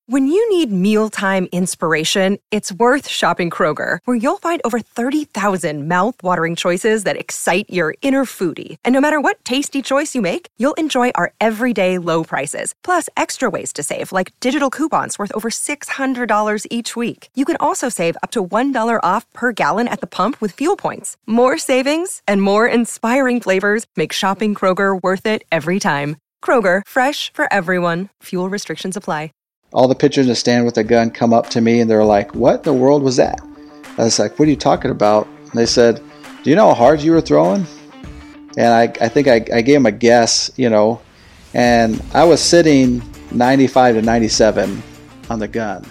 When you need mealtime inspiration, it's worth shopping Kroger, where you'll find over 30,000 mouth-watering choices that excite your inner foodie. And no matter what tasty choice you make, you'll enjoy our everyday low prices, plus extra ways to save, like digital coupons worth over $600 each week. You can also save up to $1 off per gallon at the pump with fuel points. More savings and more inspiring flavors make shopping Kroger worth it every time. Kroger, fresh for everyone. Fuel restrictions apply. All the pitchers in the stand with a gun come up to me and they're like, "What in the world was that?" I was like, "What are you talking about?" And they said, "Do you know how hard you were throwing?" And I think I gave them a guess, and I was sitting 95 to 97 on the gun.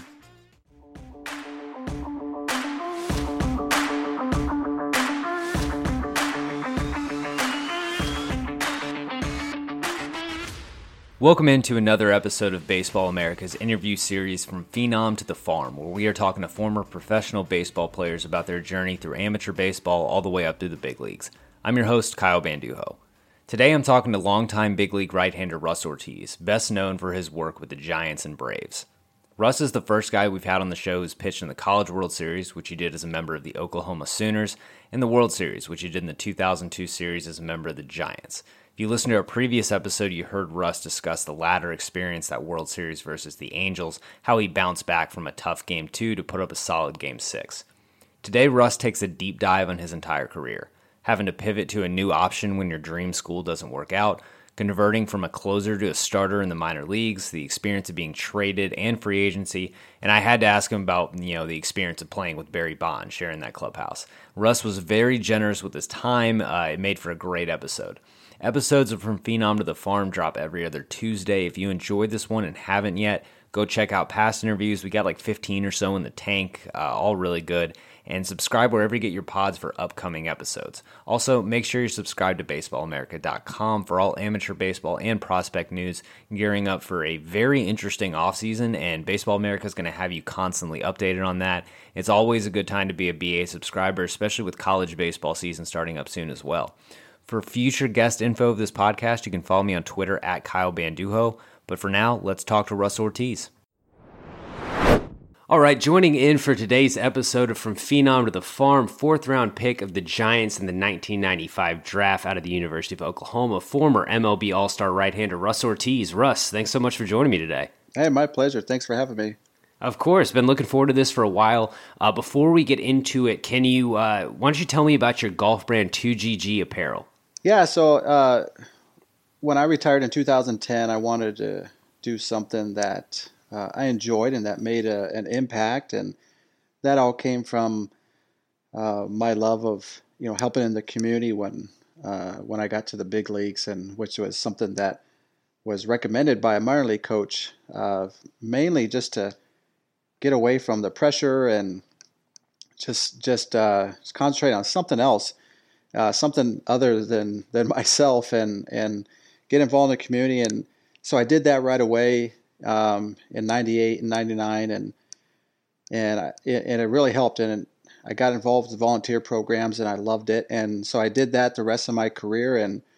Welcome into another episode of Baseball America's interview series From Phenom to the Farm, where we are talking to former professional baseball players about their journey through amateur baseball all the way up through the big leagues. I'm your host, Kyle Banduho. Today I'm talking to longtime big league right-hander Russ Ortiz, best known for his work with the Giants and Braves. Russ is the first guy we've had on the show who's pitched in the College World Series, which he did as a member of the Oklahoma Sooners, and the World Series, which he did in the 2002 series as a member of the Giants. If you listened to our previous episode, you heard Russ discuss the latter experience, that World Series versus the Angels, how he bounced back from a tough Game 2 to put up a solid Game 6. Today, Russ takes a deep dive on his entire career, having to pivot to a new option when your dream school doesn't work out, converting from a closer to a starter in the minor leagues, the experience of being traded and free agency, and I had to ask him about, the experience of playing with Barry Bonds, sharing that clubhouse. Russ was very generous with his time. It made for a great episode. Episodes of From Phenom to the Farm drop every other Tuesday. If you enjoyed this one and haven't yet, go check out past interviews. We got like 15 or so in the tank, all really good. And subscribe wherever you get your pods for upcoming episodes. Also, make sure you're subscribed to BaseballAmerica.com for all amateur baseball and prospect news, gearing up for a very interesting offseason, and Baseball America is going to have you constantly updated on that. It's always a good time to be a BA subscriber, especially with college baseball season starting up soon as well. For future guest info of this podcast, you can follow me on Twitter at Kyle Banduho. But for now, let's talk to Russ Ortiz. All right, joining in for today's episode of From Phenom to the Farm, fourth-round pick of the Giants in the 1995 draft out of the University of Oklahoma, former MLB All-Star right-hander Russ Ortiz. Russ, thanks so much for joining me today. Hey, my pleasure. Thanks for having me. Of course, been looking forward to this for a while. Before we get into it, why don't you tell me about your golf brand 2GG Apparel? Yeah, so when I retired in 2010, I wanted to do something that I enjoyed and that made an impact, and that all came from my love of helping in the community when I got to the big leagues, and which was something that was recommended by a minor league coach, mainly just to get away from the pressure and just concentrate on something else. Something other than myself, and get involved in the community. And so I did that right away in 98 and 99, and it really helped. And I got involved with volunteer programs, and I loved it. And so I did that the rest of my career,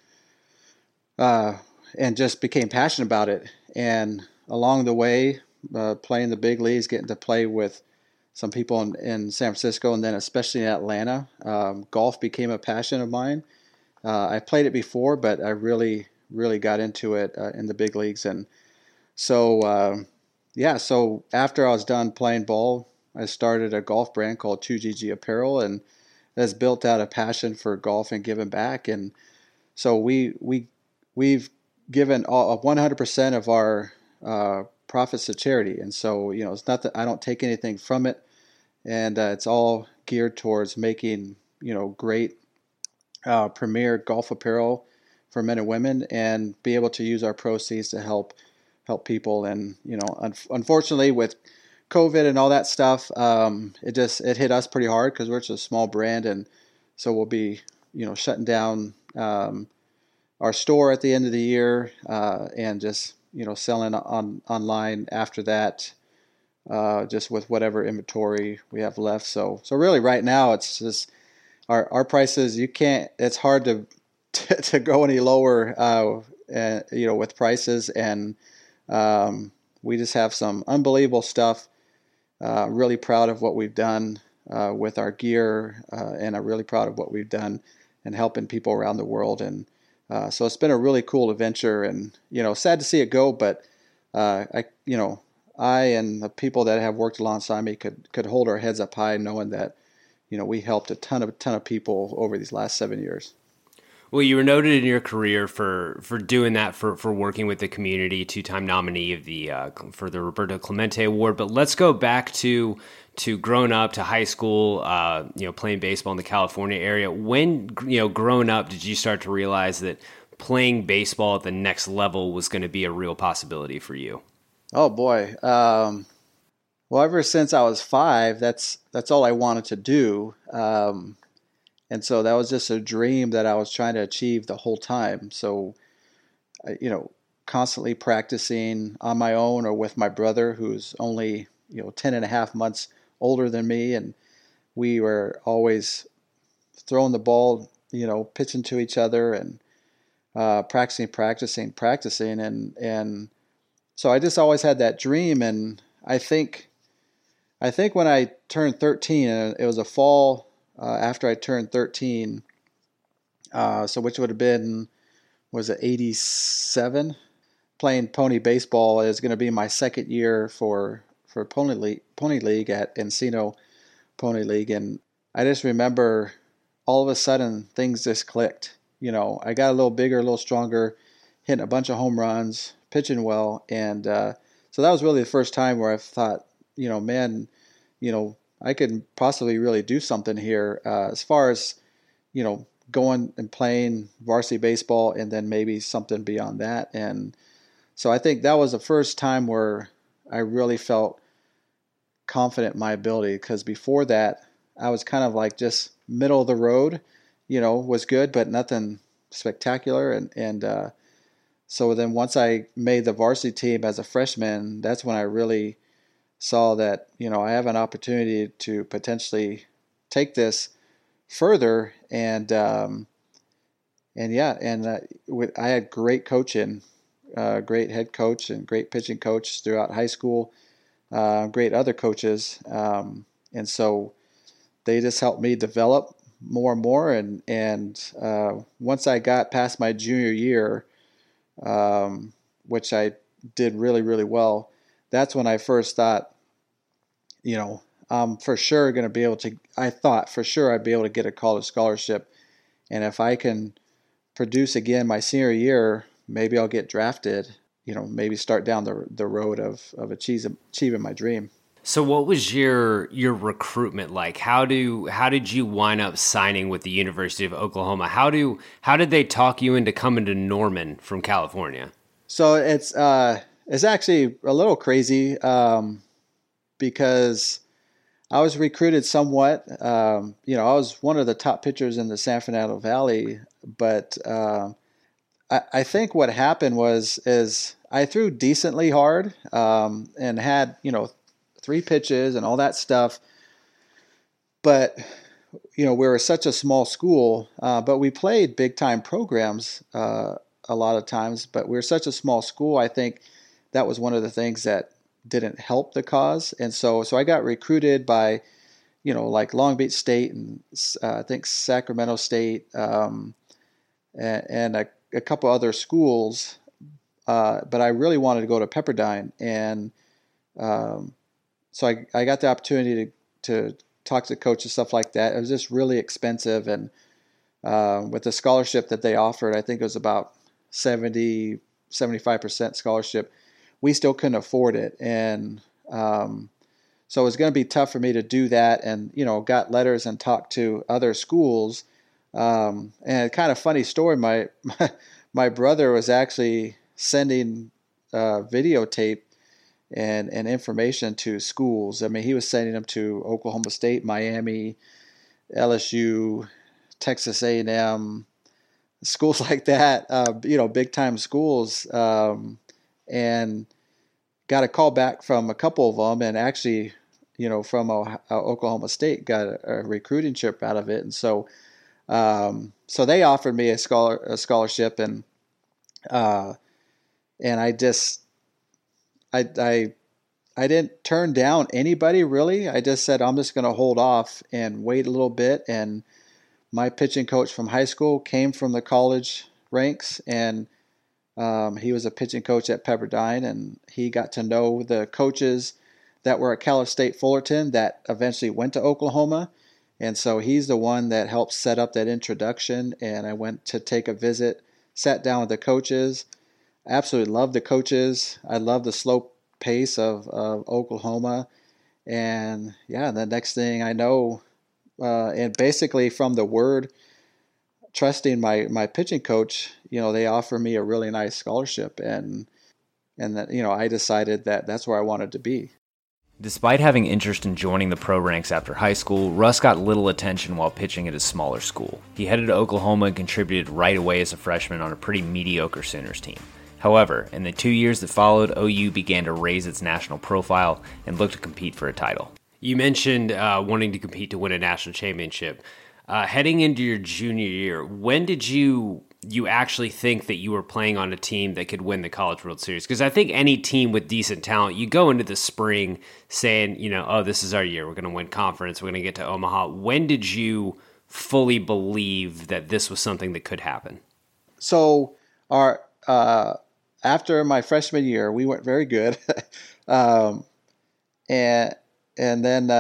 and just became passionate about it. And along the way, playing the big leagues, getting to play with some people in San Francisco, and then especially in Atlanta. Golf became a passion of mine. I played it before, but I really, really got into it in the big leagues. And so, so after I was done playing ball, I started a golf brand called 2GG Apparel, and that's built out a passion for golf and giving back. And so we've given 100% of our profits to charity, and so it's not that I don't take anything from it, and it's all geared towards making great premier golf apparel for men and women, and be able to use our proceeds to help people. And unfortunately with COVID and all that stuff, it hit us pretty hard because we're just a small brand, and so we'll be shutting down our store at the end of the year, and just selling online after that, just with whatever inventory we have left. So really right now it's just our prices. It's hard to go any lower, with prices, and we just have some unbelievable stuff. Really proud of what we've done with our gear, and I'm really proud of what we've done and helping people around the world. And so it's been a really cool adventure, and sad to see it go, but I and the people that have worked alongside me could hold our heads up high, knowing that we helped a ton of people over these last 7 years. Well, you were noted in your career for doing that, for working with the community, 2-time nominee of the for the Roberto Clemente Award. But let's go back to growing up, to high school, playing baseball in the California area. When, growing up, did you start to realize that playing baseball at the next level was going to be a real possibility for you? Oh boy. Well, ever since I was 5, that's all I wanted to do. And so that was just a dream that I was trying to achieve the whole time. So, constantly practicing on my own or with my brother, who's only, 10 and a half months older than me. And we were always throwing the ball, pitching to each other and practicing. And so I just always had that dream. And I think when I turned 13, and it was a fall after I turned 13, so which would have been, was it 87? Playing pony baseball is going to be my second year for Pony League at Encino Pony League. And I just remember all of a sudden things just clicked. I got a little bigger, a little stronger, hitting a bunch of home runs, pitching well. And so that was really the first time where I thought, man, I could possibly really do something here as far as, going and playing varsity baseball and then maybe something beyond that. And so I think that was the first time where I really felt confident in my ability, because before that I was kind of like just middle of the road, was good, but nothing spectacular. And so then once I made the varsity team as a freshman, that's when I really saw that, I have an opportunity to potentially take this further. And I had great coaching, great head coach and great pitching coach throughout high school, great other coaches. And so they just helped me develop more and more. And once I got past my junior year, which I did really, really well, that's when I first thought, I'm for sure going to be able to, I thought for sure I'd be able to get a college scholarship. And if I can produce again my senior year, maybe I'll get drafted, maybe start down the road of achieving my dream. So what was your recruitment like? How did you wind up signing with the University of Oklahoma? How did they talk you into coming to Norman from California? So it's actually a little crazy, because I was recruited somewhat. I was one of the top pitchers in the San Fernando Valley, but I think what happened is I threw decently hard, and had 3 pitches and all that stuff. But we were such a small school, but we played big time programs a lot of times. But we were such a small school. I think that was one of the things that didn't help the cause. And so I got recruited by, like Long Beach State and I think Sacramento State, and a couple other schools. But I really wanted to go to Pepperdine. And so I got the opportunity to talk to coach and stuff like that. It was just really expensive. And with the scholarship that they offered, I think it was about 75% scholarship. We still couldn't afford it. And so it was going to be tough for me to do that. And, got letters and talked to other schools. And a kind of funny story, my brother was actually sending videotape and information to schools. I mean, he was sending them to Oklahoma State, Miami, LSU, Texas A&M, schools like that, big time schools. And got a call back from a couple of them, and actually, from Oklahoma State got a recruiting trip out of it. And so they offered me a scholarship, and I just I didn't turn down anybody really. I just said I'm just going to hold off and wait a little bit. And my pitching coach from high school came from the college ranks, and he was a pitching coach at Pepperdine, and he got to know the coaches that were at Cal State Fullerton that eventually went to Oklahoma. And so he's the one that helped set up that introduction. And I went to take a visit, sat down with the coaches. I absolutely loved the coaches. I love the slow pace of Oklahoma. And yeah, the next thing I know, and basically from the word, trusting my pitching coach, they offered me a really nice scholarship, and that, I decided that that's where I wanted to be. Despite having interest in joining the pro ranks after high school, Russ got little attention while pitching at his smaller school. He headed to Oklahoma and contributed right away as a freshman on a pretty mediocre Sooners team. However, in the 2 years that followed, OU began to raise its national profile and look to compete for a title. You mentioned wanting to compete to win a national championship. Heading into your junior year, when did you actually think that you were playing on a team that could win the College World Series? Because I think any team with decent talent, you go into the spring saying, oh, this is our year. We're going to win conference. We're going to get to Omaha. When did you fully believe that this was something that could happen? So after my freshman year, we went very good. And then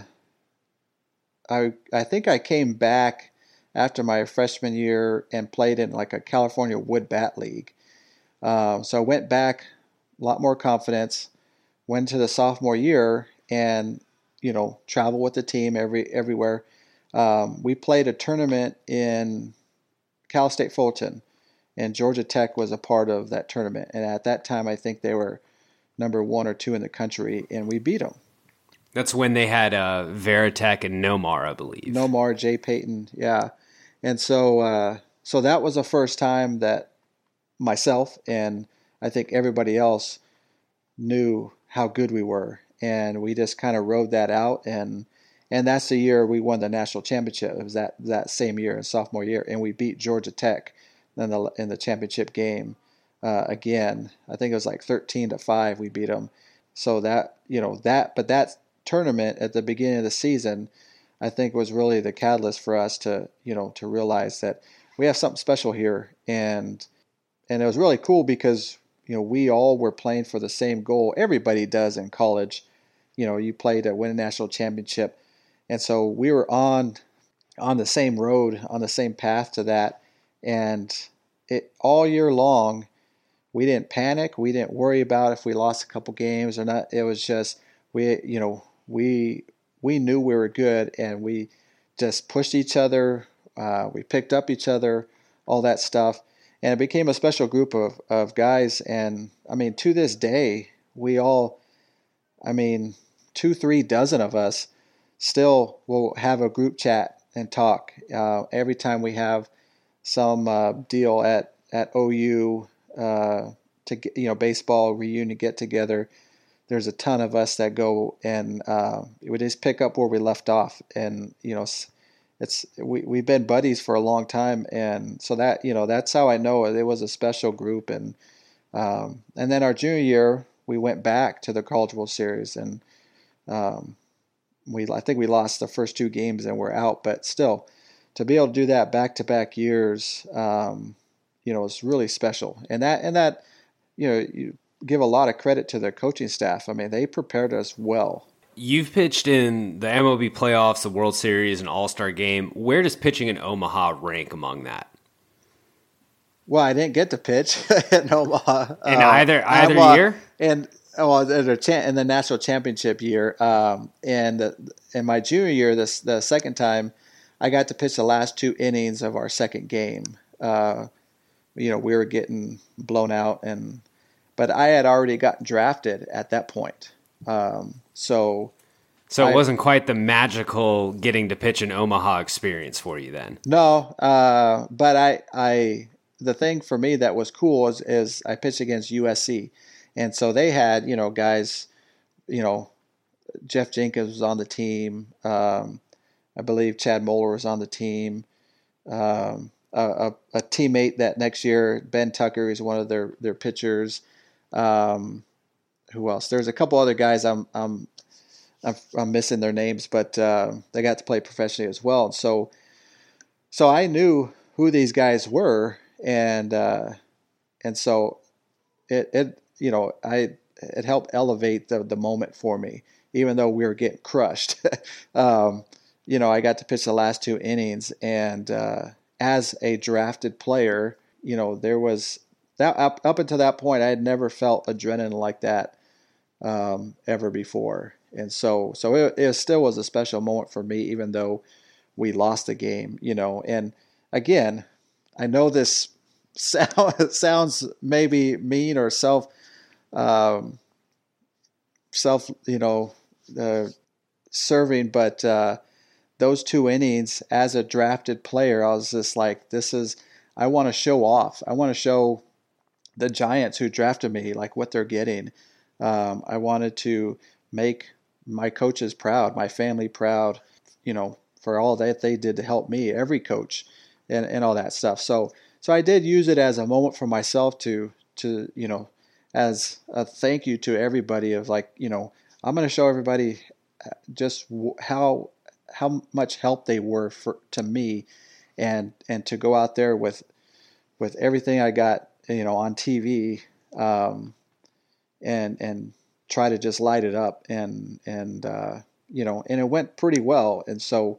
I think I came back after my freshman year and played in like a California Wood Bat League. So I went back, a lot more confidence, went to the sophomore year and, travel with the team everywhere. We played a tournament in Cal State Fullerton, and Georgia Tech was a part of that tournament. And at that time, I think they were number 1 or 2 in the country, and we beat them. That's when they had Veritek and Nomar, I believe. Nomar, Jay Payton, yeah. And so that was the first time that myself and I think everybody else knew how good we were. And we just kind of rode that out. And that's the year we won the national championship. It was that same year, sophomore year. And we beat Georgia Tech in the championship game again. I think it was like 13-5 we beat them. So that tournament at the beginning of the season, I think was really the catalyst for us to realize that we have something special here. And it was really cool because, we all were playing for the same goal. Everybody does in college. You play to win a national championship. And so we were on the same road, on the same path to that. And all year long, we didn't panic. We didn't worry about if we lost a couple games or not. It was just, we knew we were good, and we just pushed each other. We picked up each other, all that stuff. And it became a special group of guys. And, to this day, we all, 2-3 dozen of us still will have a group chat and talk. Every time we have some deal at OU to get, baseball reunion get together, there's a ton of us that go and we just pick up where we left off. And, we've been buddies for a long time. And so that, that's how I know it was a special group. And then our junior year, we went back to the College World Series, and I think we lost the first 2 games and we're out, but still to be able to do that back-to-back years, it's really special. And that, you give a lot of credit to the coaching staff. They prepared us well. You've pitched in the MLB playoffs, the World Series, and All-Star game. Where does pitching in Omaha rank among that? Well, I didn't get to pitch in Omaha. In either year? In the national championship year. And in my junior year, the second time, I got to pitch the last 2 innings of our second game. We were getting blown out, but I had already gotten drafted at that point. So it wasn't quite the magical getting to pitch in Omaha experience for you then. No, but the thing for me that was cool is I pitched against USC, and so they had guys, Jeff Jenkins was on the team. I believe Chad Moeller was on the team. A teammate that next year, Ben Tucker, is one of their pitchers. who else? There's a couple other guys I'm missing their names, but they got to play professionally as well. So I knew who these guys were, and so it helped elevate the moment for me, even though we were getting crushed. I got to pitch the last 2 innings, and as a drafted player, there was that up until that point, I had never felt adrenaline like that ever before. And so it still was a special moment for me, even though we lost the game, and again, I know this sounds maybe mean or serving, but those 2 innings as a drafted player, I was just like, I want to show off. I want to show the Giants who drafted me, like, what they're getting. I wanted to make my coaches proud, my family proud, for all that they did to help me, every coach, and all that stuff. So I did use it as a moment for myself to as a thank you to everybody of like, I'm going to show everybody just how much help they were to me, and to go out there with everything I got, on TV, and try to just light it up, and it went pretty well. And so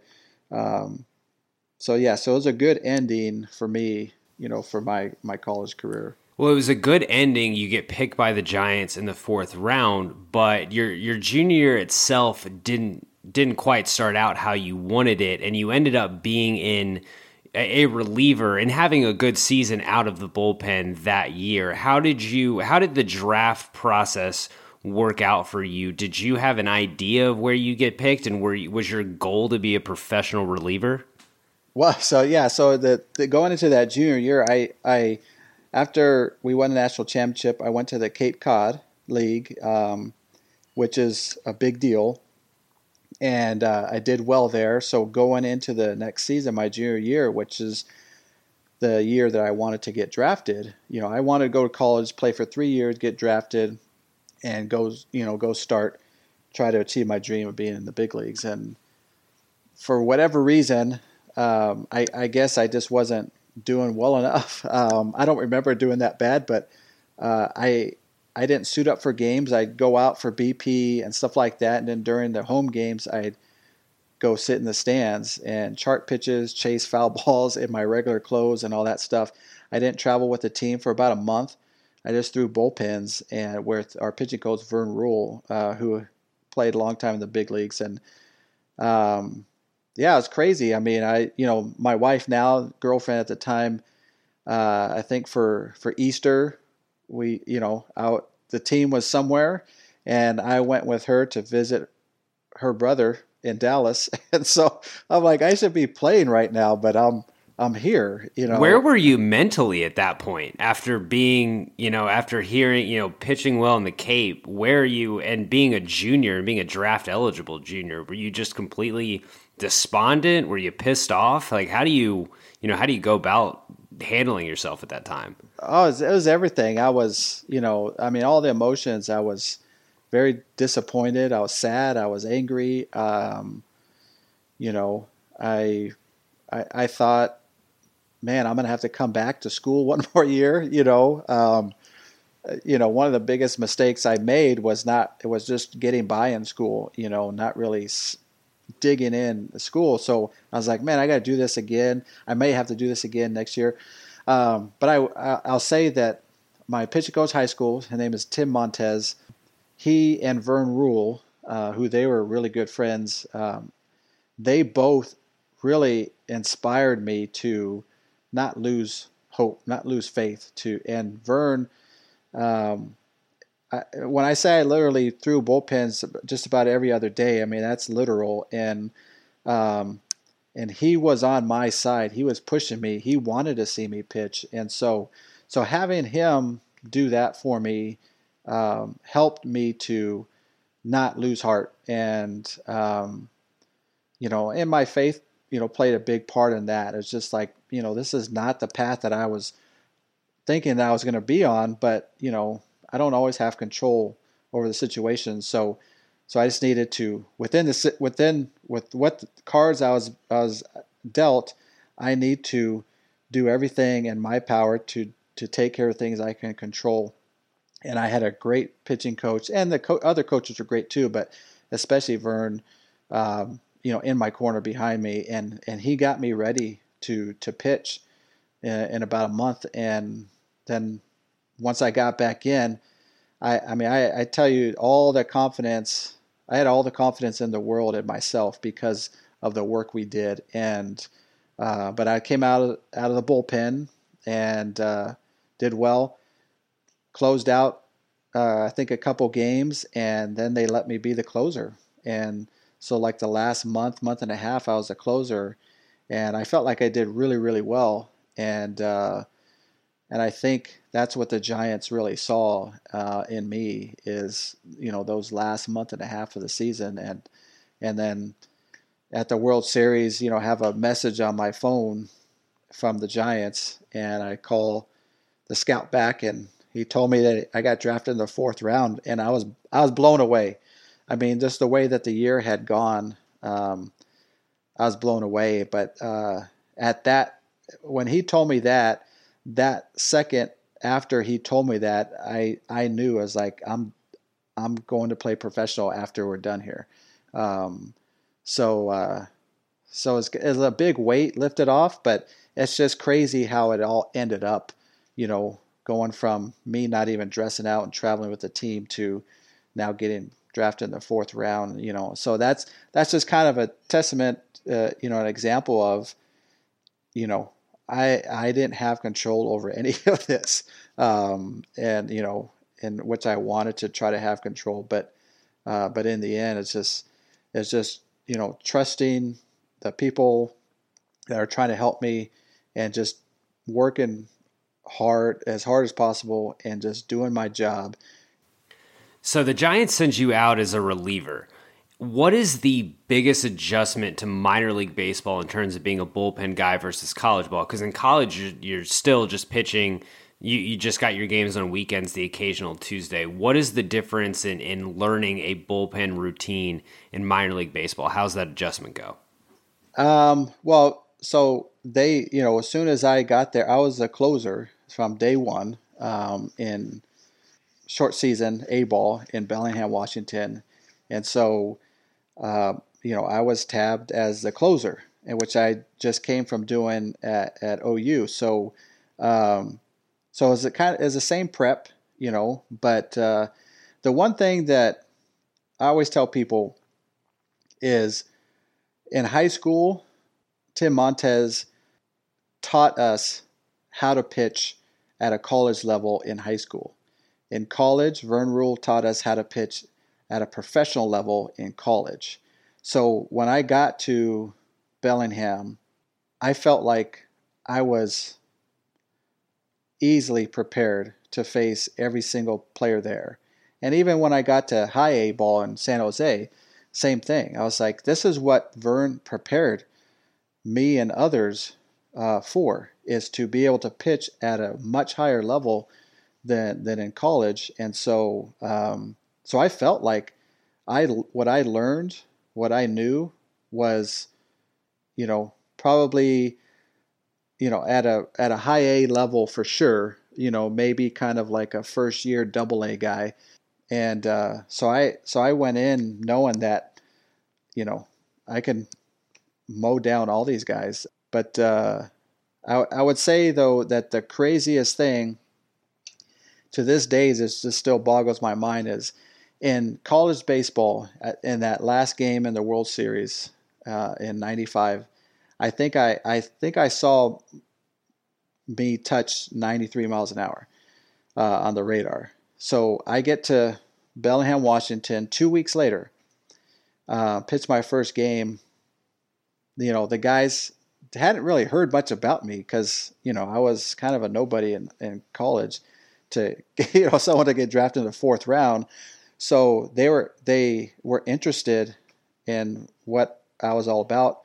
it was a good ending for me, for my college career. Well, it was a good ending. You get picked by the Giants in the 4th round, but your junior year itself didn't quite start out how you wanted it, and you ended up being in a reliever and having a good season out of the bullpen that year. How did the draft process work out for you? Did you have an idea of where you get picked, and was your goal to be a professional reliever? Well, so the going into that junior year, I after we won the national championship, I went to the Cape Cod League, which is a big deal. And I did well there. So going into the next season, my junior year, which is the year that I wanted to get drafted, I wanted to go to college, play for 3 years, get drafted, and go try to achieve my dream of being in the big leagues. And for whatever reason, I guess I just wasn't doing well enough. I don't remember doing that bad, but I didn't suit up for games. I'd go out for BP and stuff like that, and then during the home games, I'd go sit in the stands and chart pitches, chase foul balls in my regular clothes and all that stuff. I didn't travel with the team for about a month. I just threw bullpens and with our pitching coach, Vern Rule, who played a long time in the big leagues. And it was crazy. I mean, my wife now, girlfriend at the time, I think for Easter, we, the team was somewhere, and I went with her to visit her brother in Dallas. And so I'm like, I should be playing right now, but I'm here, Where were you mentally at that point after being, after hearing, pitching well in the Cape? Where are you, and being a junior and being a draft eligible junior, were you just completely despondent? Were you pissed off? Like, how do you go about handling yourself at that time? Oh, it was everything. I was, all the emotions. I was very disappointed. I was sad. I was angry. I thought, man, I'm going to have to come back to school one more year. One of the biggest mistakes I made was just getting by in school, not really digging in the school. So I was like, man, I got to do this again. I may have to do this again next year. But I'll say that my pitching coach high school, his name is Tim Montez. He and Vern Rule, who they were really good friends, they both really inspired me to not lose hope, not lose faith. And Vern, when I say I literally threw bullpens just about every other day, I mean, that's literal. And he was on my side. He was pushing me. He wanted to see me pitch. And so having him do that for me helped me to not lose heart. And, and my faith, played a big part in that. It's just like, this is not the path that I was thinking that I was going to be on, but, I don't always have control over the situation. So I just needed to with what the cards I was dealt, I need to do everything in my power to take care of things I can control. And I had a great pitching coach, and the other coaches were great too, but especially Vern, in my corner behind me, and he got me ready to pitch in about a month. And then once I got back in, I tell you, all the confidence. I had all the confidence in the world in myself because of the work we did. And but I came out of the bullpen and did well. Closed out, I think, a couple games, and then they let me be the closer. And so, like the last month and a half, I was a closer, and I felt like I did really, really well. And I think that's what the Giants really saw in me is, those last month and a half of the season, and then at the World Series, have a message on my phone from the Giants, and I call the scout back, and he told me that I got drafted in the 4th round, and I was blown away. I mean, just the way that the year had gone, I was blown away. But when he told me that second after he told me that, I knew. I was like, I'm going to play professional after we're done here. So it's a big weight lifted off, but it's just crazy how it all ended up, going from me not even dressing out and traveling with the team to now getting drafted in the 4th round, So that's just kind of a testament, an example of, I didn't have control over any of this, and which I wanted to try to have control, but in the end, it's just trusting the people that are trying to help me and just working as hard as possible and just doing my job. So the Giants send you out as a reliever. What is the biggest adjustment to minor league baseball in terms of being a bullpen guy versus college ball? Because in college, you're still just pitching. You just got your games on weekends, the occasional Tuesday. What is the difference in learning a bullpen routine in minor league baseball? How's that adjustment go? Well, so they, as soon as I got there, I was a closer from day one in short season A-ball in Bellingham, Washington. And so, I was tabbed as the closer, which I just came from doing at OU. So it's the same prep, but the one thing that I always tell people is in high school, Tim Montez taught us how to pitch at a college level in high school. In college, Vern Rule taught us how to pitch at a professional level in college. So when I got to Bellingham, I felt like I was easily prepared to face every single player there. And even when I got to high A ball in San Jose, same thing. I was like, this is what Vern prepared me and others for, is to be able to pitch at a much higher level than in college. And so so I felt like what I learned, what I knew was, probably, at a high A level for sure, maybe kind of like a first year AA guy. And so I went in knowing that, I can mow down all these guys. But I would say, though, that the craziest thing to this day, it just still boggles my mind, is in college baseball, in that last game in the World Series in '95, I think I saw me touch 93 miles an hour on the radar. So I get to Bellingham, Washington 2 weeks later, pitch my first game. The guys hadn't really heard much about me because, I was kind of a nobody in college to, someone to get drafted in the 4th round. So they were interested in what I was all about.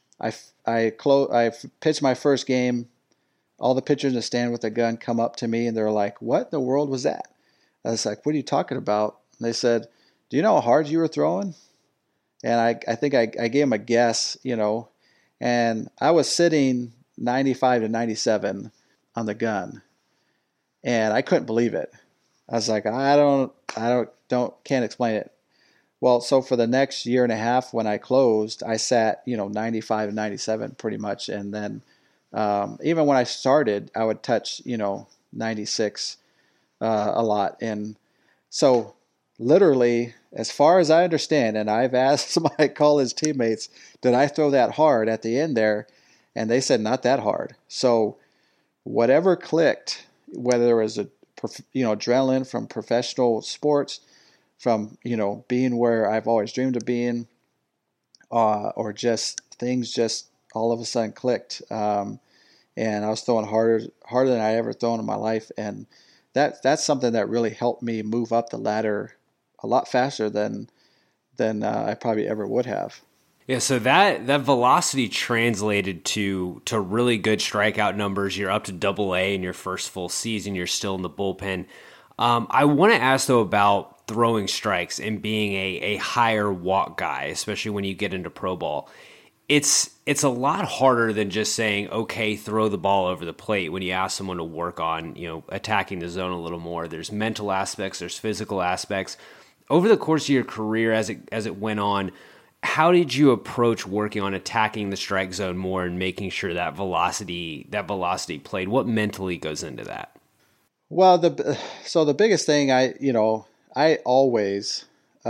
I pitched my first game. All the pitchers in the stand with a gun come up to me and they're like, "What in the world was that?" I was like, "What are you talking about?" And they said, do you know how hard you were throwing? And I think I gave them a guess, and I was sitting 95 to 97 on the gun, and I couldn't believe it. I was like, can't explain it. Well, so for the next year and a half when I closed, I sat, 95 and 97 pretty much. And then even when I started, I would touch, 96 a lot. And so literally, as far as I understand, and I've asked my college teammates, did I throw that hard at the end there? And they said, not that hard. So whatever clicked, whether it was adrenaline from professional sports, from, being where I've always dreamed of being, or just things just all of a sudden clicked. And I was throwing harder than I ever thrown in my life. And that's something that really helped me move up the ladder a lot faster than I probably ever would have. Yeah, so that velocity translated to really good strikeout numbers. You're up to AA in your first full season. You're still in the bullpen. I want to ask, though, about throwing strikes and being a higher walk guy, especially when you get into pro ball. It's a lot harder than just saying, okay, throw the ball over the plate when you ask someone to work on, attacking the zone a little more. There's mental aspects, there's physical aspects. Over the course of your career as it went on, how did you approach working on attacking the strike zone more and making sure that velocity played? What mentally goes into that? Well, the biggest thing I always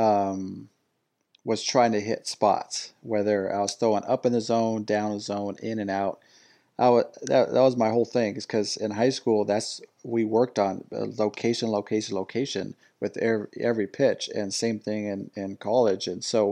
was trying to hit spots, whether I was throwing up in the zone, down the zone, in and out. That was my whole thing, because in high school we worked on location with every pitch, and same thing in college. And so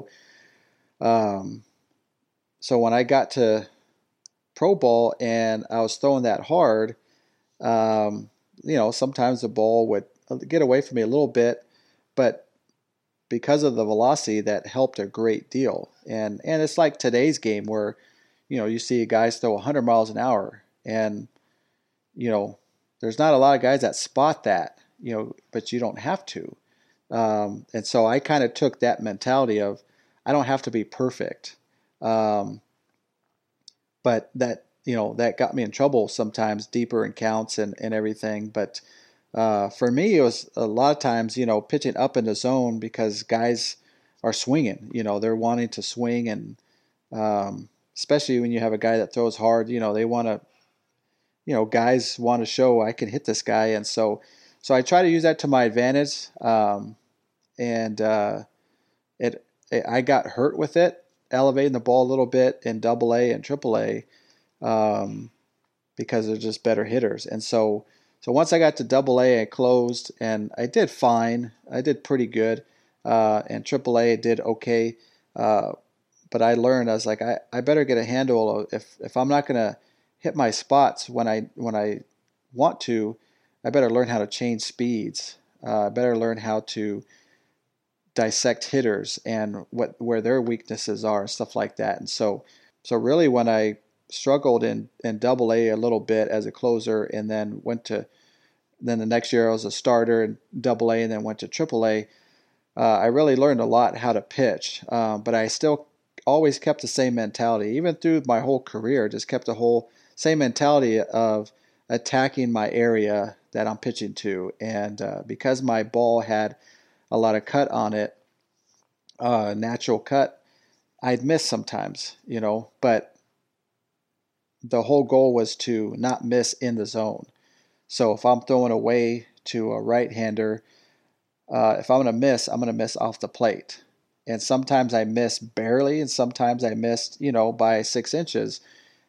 when I got to pro ball and I was throwing that hard, sometimes the ball would get away from me a little bit, but because of the velocity, that helped a great deal. And it's like today's game where, you see guys throw 100 miles an hour, and, there's not a lot of guys that spot that, but you don't have to. And so I kind of took that mentality of, I don't have to be perfect. But that got me in trouble sometimes, deeper in counts and everything. But for me, it was a lot of times, pitching up in the zone, because guys are swinging, they're wanting to swing. And especially when you have a guy that throws hard, they want to, guys want to show, I can hit this guy. And so I try to use that to my advantage. I got hurt with it, elevating the ball a little bit in AA and AAA, because they're just better hitters. And so once I got to AA, I closed, and I did fine. I did pretty good. And AAA, I did okay. But I learned, I was like, I better get a handle. If I'm not going to hit my spots when I want to, I better learn how to change speeds. I better learn how to dissect hitters and where their weaknesses are, stuff like that. And so really, when I struggled in AA a little bit as a closer, and then then the next year I was a starter in AA, and then went to AAA, I really learned a lot how to pitch. But I still always kept the same mentality, even through my whole career. Just kept the whole same mentality of attacking my area that I'm pitching to. And because my ball had a lot of cut on it, natural cut, I'd miss sometimes, but the whole goal was to not miss in the zone. So if I'm throwing away to a right-hander, if I'm going to miss, I'm going to miss off the plate. And sometimes I miss barely, and sometimes I missed, by 6 inches.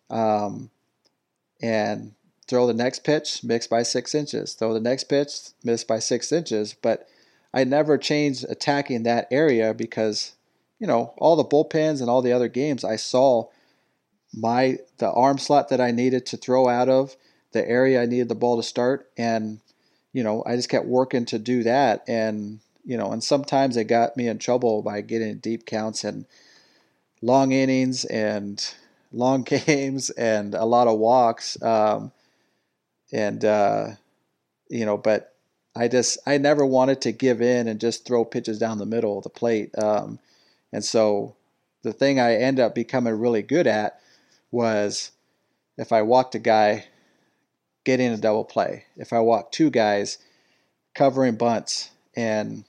And throw the next pitch, miss by 6 inches. Throw the next pitch, miss by 6 inches. But I never changed attacking that area, because, all the bullpens and all the other games, I saw the arm slot that I needed to throw out of, the area I needed the ball to start. And, I just kept working to do that. And, and sometimes it got me in trouble by getting deep counts and long innings and long games and a lot of walks. But I never wanted to give in and just throw pitches down the middle of the plate. And so the thing I ended up becoming really good at was if I walked a guy, getting a double play. If I walked two guys, covering bunts, and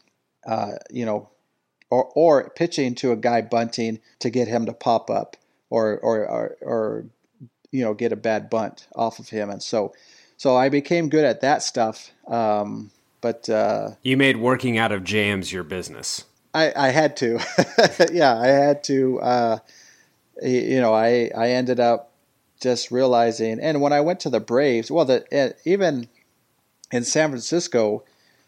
or pitching to a guy bunting to get him to pop up, or get a bad bunt off of him. And so I became good at that stuff. But you made working out of jams your business. I had to. Yeah, I had to. I ended up just realizing, and when I went to the Braves, even in San Francisco,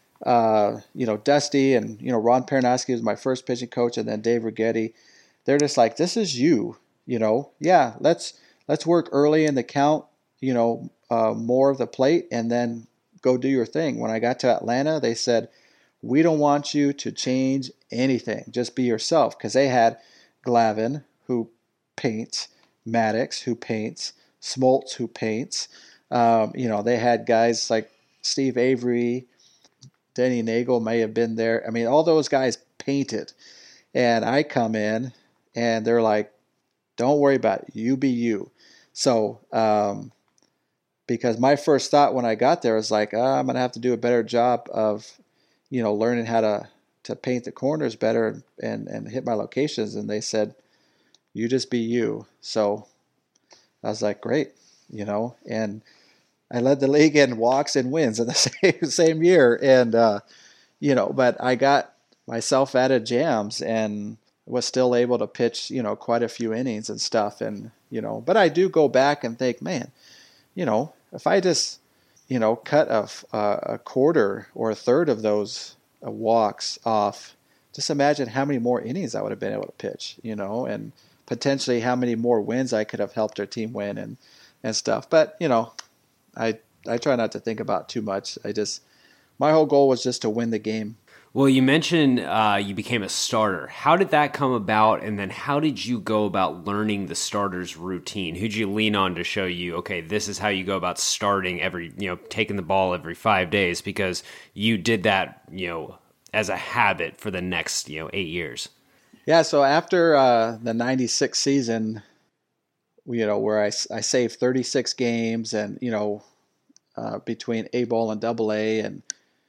Dusty and Ron Pernoski was my first pitching coach, and then Dave Righetti. They're just like, this is you. Yeah, let's work early in the count. More of the plate, and then go do your thing. When I got to Atlanta, they said, we don't want you to change anything. Just be yourself. Because they had Glavine, who paints, Maddox, who paints, Smoltz, who paints. They had guys like Steve Avery, Denny Nagel may have been there. I mean, all those guys painted. And I come in, and they're like, don't worry about it. You be you. So, because my first thought when I got there was like, I'm going to have to do a better job of, learning how to paint the corners better and hit my locations. And they said, you just be you. So I was like, great, and I led the league in walks and wins in the same year. And, but I got myself out of jams and was still able to pitch, quite a few innings and stuff. And, but I do go back and think, man, if I just, cut a quarter or a third of those walks off, just imagine how many more innings I would have been able to pitch, and potentially how many more wins I could have helped our team win and stuff. But, I try not to think about too much. My whole goal was just to win the game. Well, you mentioned you became a starter. How did that come about, and then how did you go about learning the starter's routine? Who'd you lean on to show you, okay, this is how you go about starting taking the ball every 5 days, because you did that, as a habit for the next, 8 years? Yeah, so after the 96 season, where I saved 36 games and, between A-ball and Double-A, and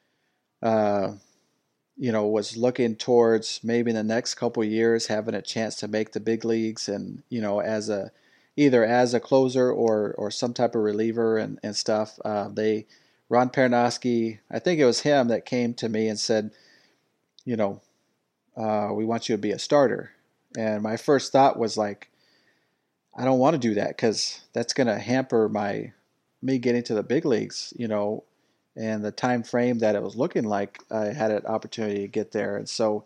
was looking towards maybe in the next couple of years having a chance to make the big leagues, and either as a closer or some type of reliever and stuff. Ron Pernoski, I think it was him that came to me and said, we want you to be a starter. And my first thought was like, I don't want to do that, because that's going to hamper me getting to the big leagues, and the time frame that it was looking like I had an opportunity to get there. And so,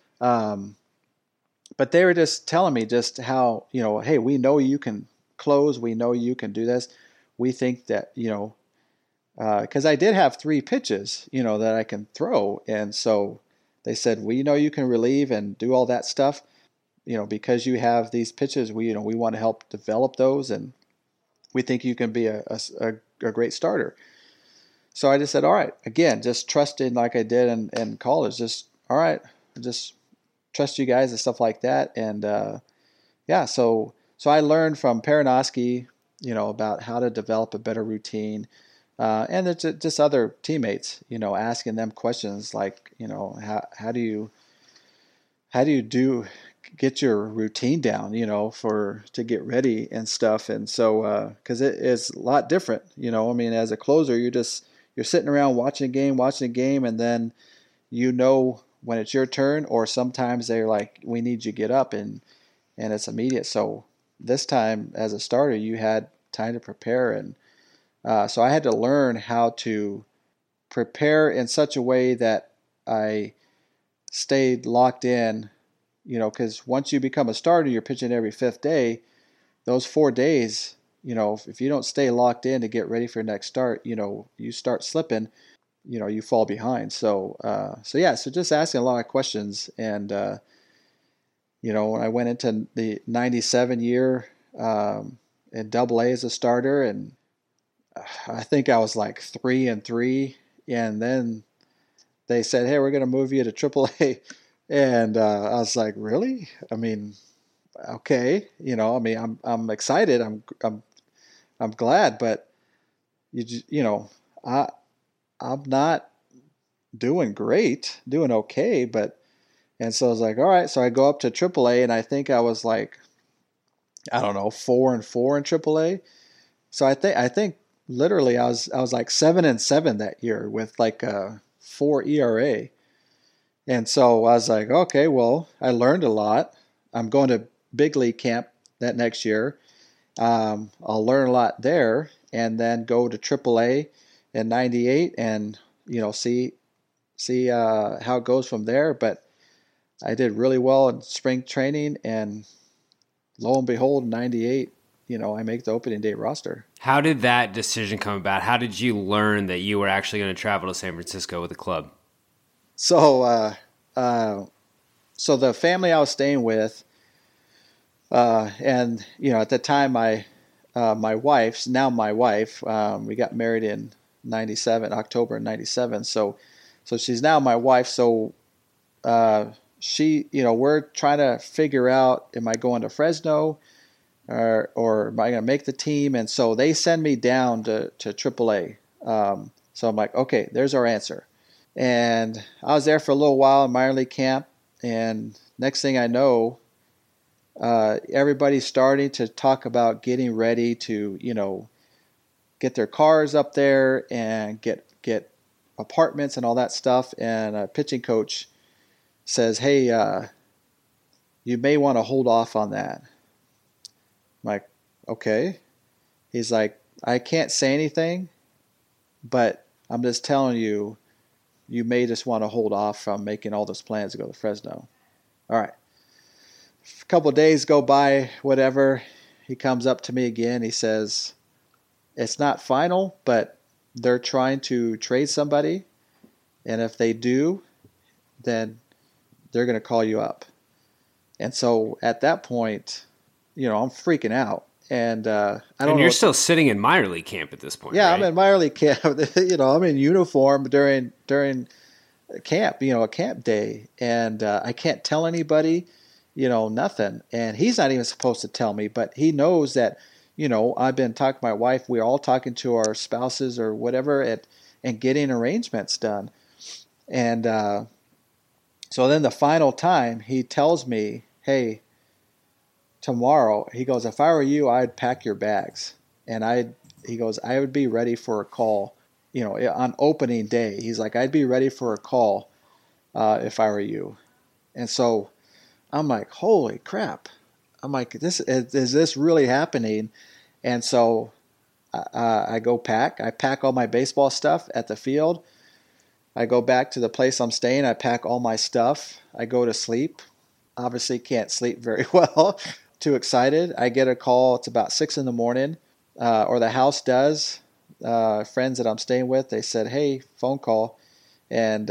but they were just telling me just how, hey, we know you can close. We know you can do this. We think that, because I did have 3 pitches, that I can throw. And so they said, we know you can relieve and do all that stuff, because you have these pitches, we want to help develop those. And we think you can be a great starter. So I just said, all right, again, just trusting like I did in college, just, all right, just trust you guys and stuff like that. And, so I learned from Pernoski, about how to develop a better routine. And it's just other teammates, asking them questions like, how do you get your routine down, to get ready and stuff. And so, cause it is a lot different, as a closer, you're sitting around watching a game, and then, when it's your turn, or sometimes they're like, we need you to get up, and it's immediate. So this time as a starter, you had time to prepare. And, so I had to learn how to prepare in such a way that I stayed locked in, because once you become a starter, you're pitching every 5th day. Those 4 days, if you don't stay locked in to get ready for your next start, you start slipping, you fall behind. So just asking a lot of questions. And, when I went into the 97 year in Double-A as a starter, and I think I was like 3-3. And then they said, hey, we're going to move you to AAA. And I was like, really? I mean, okay, I mean, I'm excited. I'm glad, but I'm not doing great, doing okay, and so I was like, all right. So I go up to AAA, and I think I was like, I don't know, 4-4 in AAA. So I think literally I was like 7-7 that year with like a 4 ERA. And so I was like, okay, well, I learned a lot. I'm going to big league camp that next year. I'll learn a lot there, and then go to AAA in '98, and see how it goes from there. But I did really well in spring training, and lo and behold, in '98, I make the opening day roster. How did that decision come about? How did you learn that you were actually going to travel to San Francisco with the club? So, so the family I was staying with, and at the time, my wife, we got married in October '97. So she's now my wife. So, she, we're trying to figure out, am I going to Fresno, or am I going to make the team? And so they send me down to AAA. So I'm like, okay, there's our answer. And I was there for a little while in minor league camp, and next thing I know, everybody's starting to talk about getting ready to, get their cars up there and get apartments and all that stuff. And a pitching coach says, hey, you may want to hold off on that. I'm like, okay. He's like, I can't say anything, but I'm just telling you, you may just want to hold off from making all those plans to go to Fresno. All right. A couple of days go by, whatever. He comes up to me again. He says, it's not final, but they're trying to trade somebody. And if they do, then they're going to call you up. And so at that point, I'm freaking out. And I don't know. And you're still sitting in minor league camp at this point. Yeah, right? I'm in minor league camp. I'm in uniform during camp, a camp day. And I can't tell anybody, nothing. And he's not even supposed to tell me, but he knows that, I've been talking to my wife. We're all talking to our spouses or whatever and getting arrangements done. And so then the final time he tells me, hey, tomorrow, he goes, if I were you, I'd pack your bags. And he goes, I would be ready for a call, on opening day. He's like, I'd be ready for a call if I were you. And so I'm like, holy crap. I'm like, is this really happening? And so I go pack. I pack all my baseball stuff at the field. I go back to the place I'm staying. I pack all my stuff. I go to sleep. Obviously can't sleep very well. Too excited. I get a call. It's about 6 a.m, or the house does. Friends that I'm staying with, they said, hey, phone call. And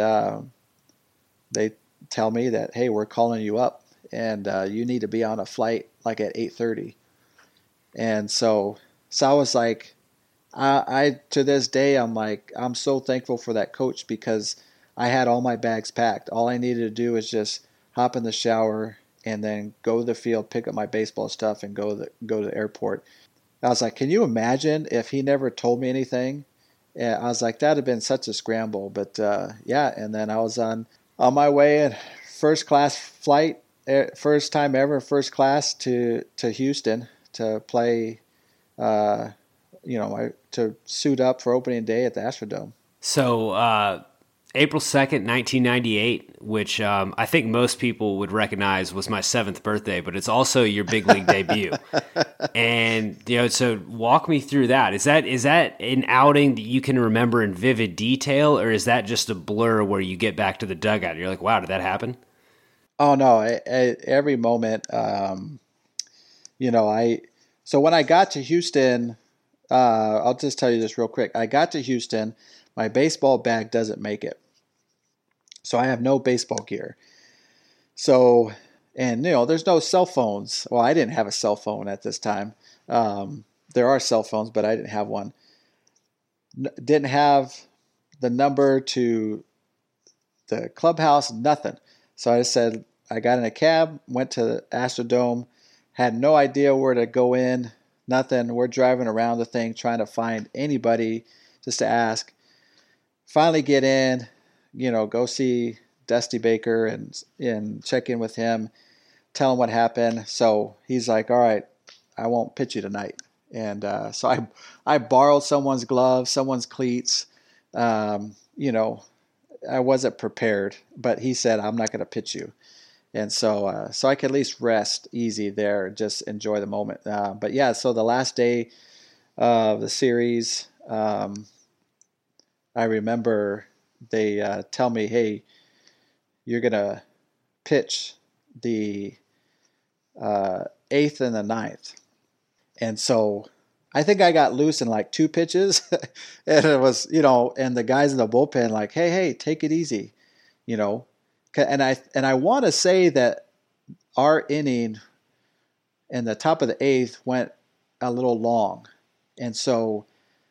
they tell me that, hey, we're calling you up, and you need to be on a flight like at 8:30. And so I was like, I to this day, I'm like, I'm so thankful for that coach, because I had all my bags packed. All I needed to do was just hop in the shower and then go to the field, pick up my baseball stuff, and go to the airport. I was like, can you imagine if he never told me anything? And I was like, that'd have been such a scramble. But yeah, and then I was on my way in first class flight, first time ever, first class to Houston to play, to suit up for opening day at the Astrodome. So April 2nd, 1998, which I think most people would recognize was my 7th birthday, but it's also your big league debut. And, so walk me through that. Is that an outing that you can remember in vivid detail, or is that just a blur where you get back to the dugout and you're like, wow, did that happen? Oh, no, every moment, so when I got to Houston, I'll just tell you this real quick. I got to Houston, my baseball bag doesn't make it. So I have no baseball gear. So, and there's no cell phones. Well, I didn't have a cell phone at this time. There are cell phones, but I didn't have one. Didn't have the number to the clubhouse, nothing. So I just said, I got in a cab, went to the Astrodome, had no idea where to go in, nothing. We're driving around the thing trying to find anybody just to ask. Finally get in, go see Dusty Baker and check in with him, tell him what happened. So he's like, all right, I won't pitch you tonight. And so I borrowed someone's gloves, someone's cleats. I wasn't prepared, but he said, I'm not going to pitch you. And so I could at least rest easy there, just enjoy the moment. But yeah, so the last day of the series, I remember they tell me, hey, you're going to pitch the 8th and the 9th. And so I think I got loose in like 2 pitches. And it was, and the guys in the bullpen like, hey, take it easy, And I want to say that our inning in the top of the 8th went a little long. And so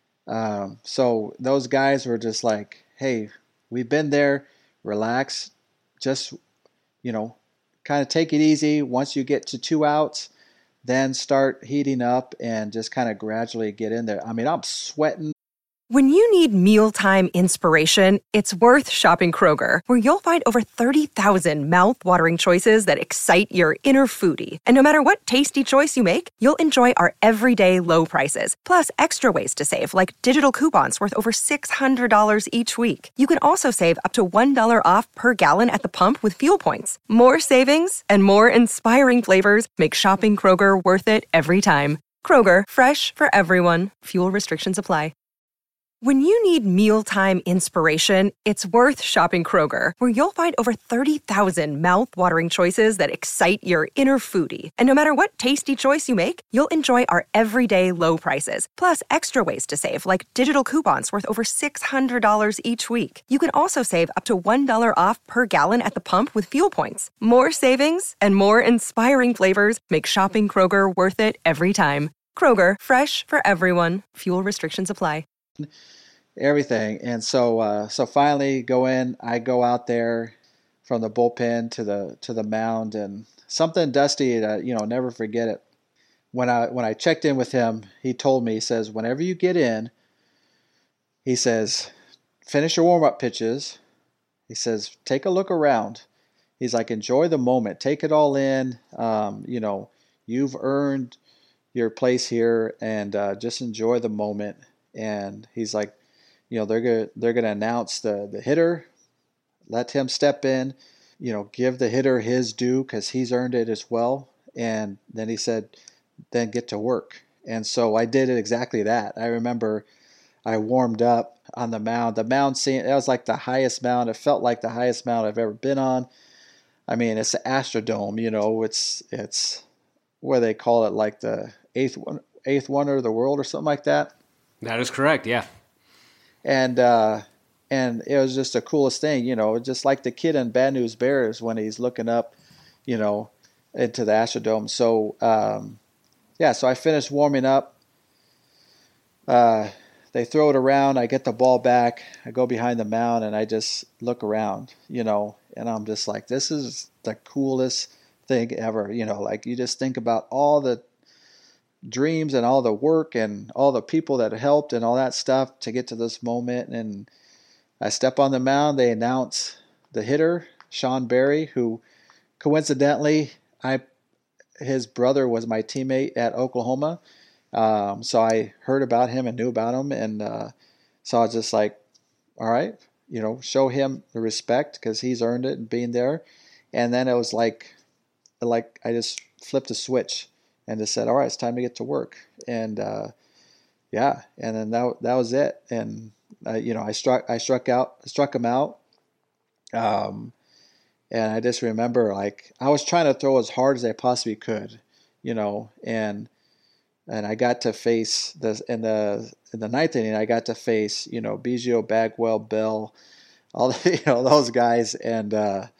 those guys were just like, hey, we've been there, relax, just, kind of take it easy. Once you get to 2 outs, then start heating up and just kind of gradually get in there. I mean, I'm sweating. When you need mealtime inspiration, it's worth shopping Kroger, where you'll find over 30,000 mouth-watering choices that excite your inner foodie. And no matter what tasty choice you make, you'll enjoy our everyday low prices, plus extra ways to save, like digital coupons worth over $600 each week. You can also save up to $1 off per gallon at the pump with fuel points. More savings and more inspiring flavors make shopping Kroger worth it every time. Kroger, fresh for everyone. Fuel restrictions apply. When you need mealtime inspiration, it's worth shopping Kroger, where you'll find over 30,000 mouth-watering choices that excite your inner foodie. And no matter what tasty choice you make, you'll enjoy our everyday low prices, plus extra ways to save, like digital coupons worth over $600 each week. You can also save up to $1 off per gallon at the pump with fuel points. More savings and more inspiring flavors make shopping Kroger worth it every time. Kroger, fresh for everyone. Fuel restrictions apply. Everything. And so finally I go out there from the bullpen to the mound, and something Dusty, never forget it. When I checked in with him, he told me, he says, whenever you get in, he says, finish your warm-up pitches. He says, take a look around. He's like, enjoy the moment, take it all in. You've earned your place here, and just enjoy the moment. And he's like, they're gonna announce the hitter, let him step in, give the hitter his due because he's earned it as well. And then he said, then get to work. And so I did it exactly that. I remember I warmed up on the mound. The mound scene, that was like the highest mound. It felt like the highest mound I've ever been on. I mean, it's the Astrodome. It's what they call it, like the eighth wonder of the world or something like that. That is correct, yeah. And it was just the coolest thing, just like the kid in Bad News Bears when he's looking up, into the Astrodome. So, so I finished warming up. They throw it around. I get the ball back. I go behind the mound, and I just look around, and I'm just like, this is the coolest thing ever. Like you just think about all the dreams and all the work and all the people that helped and all that stuff to get to this moment. And I step on the mound. They announce the hitter, Sean Berry, who coincidentally, his brother was my teammate at Oklahoma. So I heard about him and knew about him. And so I was just like, all right, show him the respect because he's earned it and being there. And then it was like I just flipped a switch and just said, all right, it's time to get to work. And and then that was it. And I struck him out. And I just remember, like, I was trying to throw as hard as I possibly could, and I got to face this in the ninth inning. I got to face, Biggio, Bagwell, Bell, all those guys, and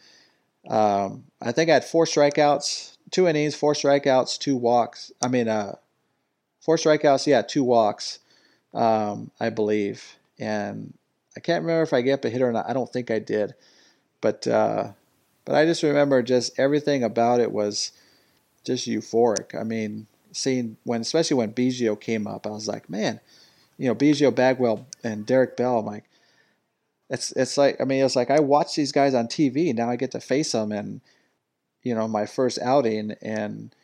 I think I had 4 strikeouts. 2 innings, 4 strikeouts, 2 walks. 4 strikeouts, 2 walks, I believe. And I can't remember if I gave up a hit or not. I don't think I did. But I just remember just everything about it was just euphoric. I mean, especially when Biggio came up, I was like, man, Biggio, Bagwell, and Derek Bell. I'm like, it's like I watched these guys on TV, and now I get to face them, and my first outing, and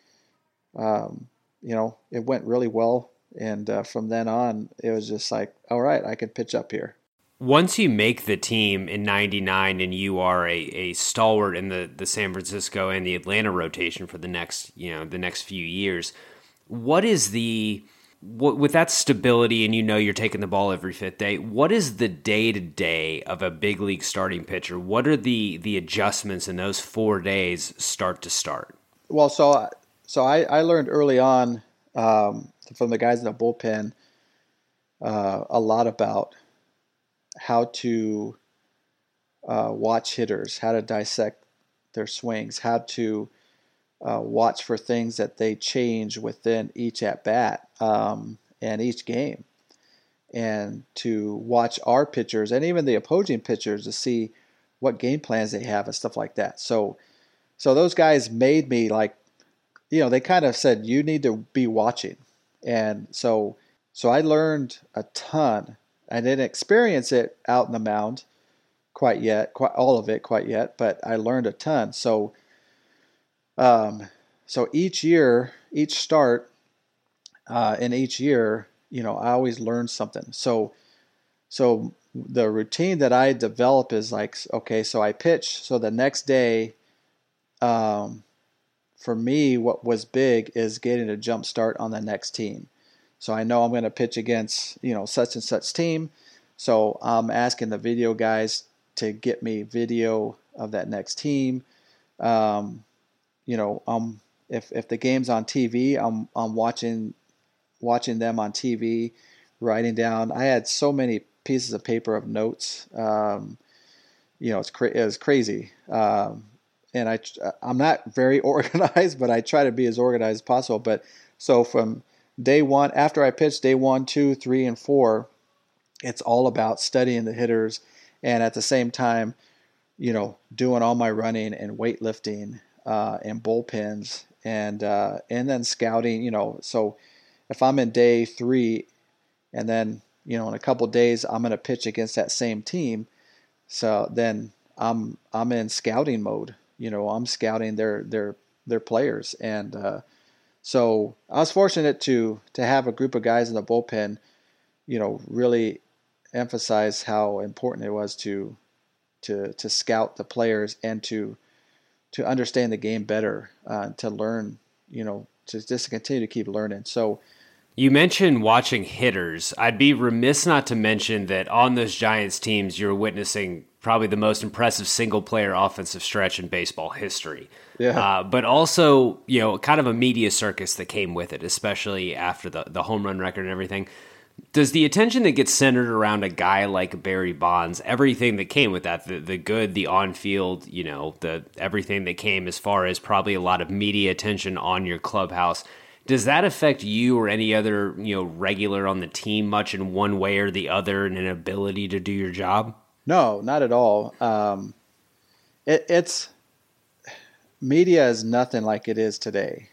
it went really well. And from then on, it was just like, all right, I can pitch up here. Once you make the team in '99 and you are a stalwart in the San Francisco and the Atlanta rotation for the next few years, what is with that stability, and you're taking the ball every fifth day, what is the day-to-day of a big league starting pitcher? What are the adjustments in those 4 days start to start? Well, so I learned early on from the guys in the bullpen a lot about how to watch hitters, how to dissect their swings, how to watch for things that they change within each at-bat and each game, and to watch our pitchers and even the opposing pitchers to see what game plans they have and stuff like that. So those guys made me like, they kind of said, you need to be watching. And so I learned a ton. I didn't experience it out in the mound quite all of it quite yet, but I learned a ton. So each year, each start, in each year, I always learn something. So the routine that I develop is like, okay, so I pitch. So the next day, for me, what was big is getting a jump start on the next team. So I know I'm going to pitch against, such and such team. So I'm asking the video guys to get me video of that next team. If the game's on TV, I'm watching them on TV, writing down. I had so many pieces of paper of notes. It was crazy. And I'm not very organized, but I try to be as organized as possible. But so from day one, after I pitch day 1, 2, 3, and 4, it's all about studying the hitters, and at the same time, doing all my running and weightlifting and bullpens, and then scouting. So if I'm in day 3, and then in a couple of days I'm going to pitch against that same team, so then I'm in scouting mode. I'm scouting their players, and so I was fortunate to have a group of guys in the bullpen, really emphasize how important it was to scout the players and to understand the game better, to learn, to just continue to keep learning. So you mentioned watching hitters. I'd be remiss not to mention that on those Giants teams, you're witnessing probably the most impressive single-player offensive stretch in baseball history. Yeah. But also, kind of a media circus that came with it, especially after the home run record and everything. Does the attention that gets centered around a guy like Barry Bonds, everything that came with that, the good, the on-field, the everything that came as far as probably a lot of media attention on your clubhouse, does that affect you or any other, regular on the team much in one way or the other in an ability to do your job? No, not at all. It's media is nothing like it is today.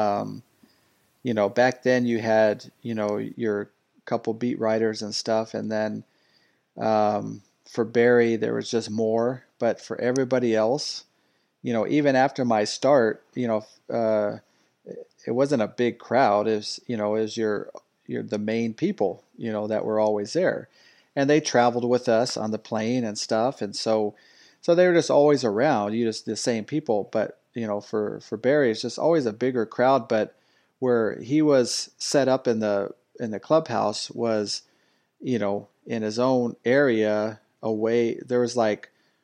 Back then you had, your couple beat writers and stuff, and then for Barry there was just more. But for everybody else, even after my start, it wasn't a big crowd. It was you're the main people, that were always there. And they traveled with us on the plane and stuff, and so they were just always around. Just the same people, but for Barry, it's just always a bigger crowd. But where he was set up in the clubhouse was, in his own area away. There was I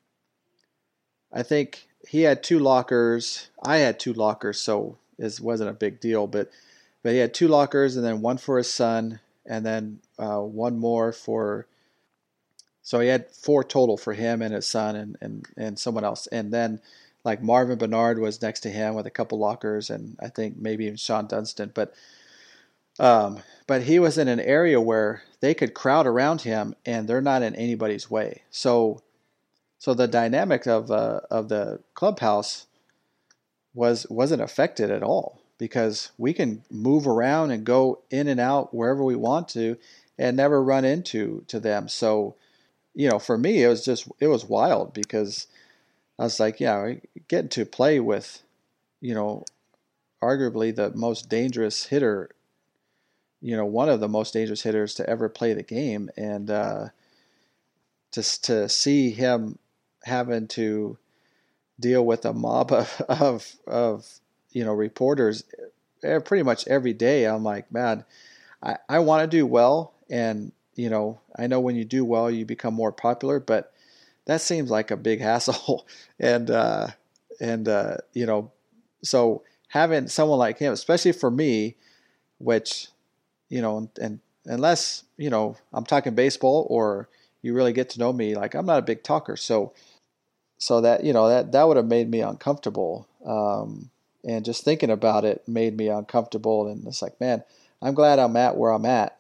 think he had 2 lockers. I had 2 lockers, so it wasn't a big deal. But he had 2 lockers, and then one for his son, and then one more for. So he had 4 total for him and his son and someone else. And then like Marvin Bernard was next to him with a couple lockers, and I think maybe even Sean Dunston. But he was in an area where they could crowd around him and they're not in anybody's way. So so the dynamic of the clubhouse wasn't affected at all, because we can move around and go in and out wherever we want to and never run into them. So, for me, it was wild, because I was like, yeah, getting to play with, arguably the most dangerous hitter, one of the most dangerous hitters to ever play the game. And just to see him having to deal with a mob of reporters pretty much every day, I'm like, man, I want to do well. And, I know when you do well, you become more popular, but that seems like a big hassle. And so having someone like him, especially for me, which, and unless, I'm talking baseball or you really get to know me, like I'm not a big talker. So that, that would have made me uncomfortable. And just thinking about it made me uncomfortable. And it's like, man, I'm glad I'm at where I'm at,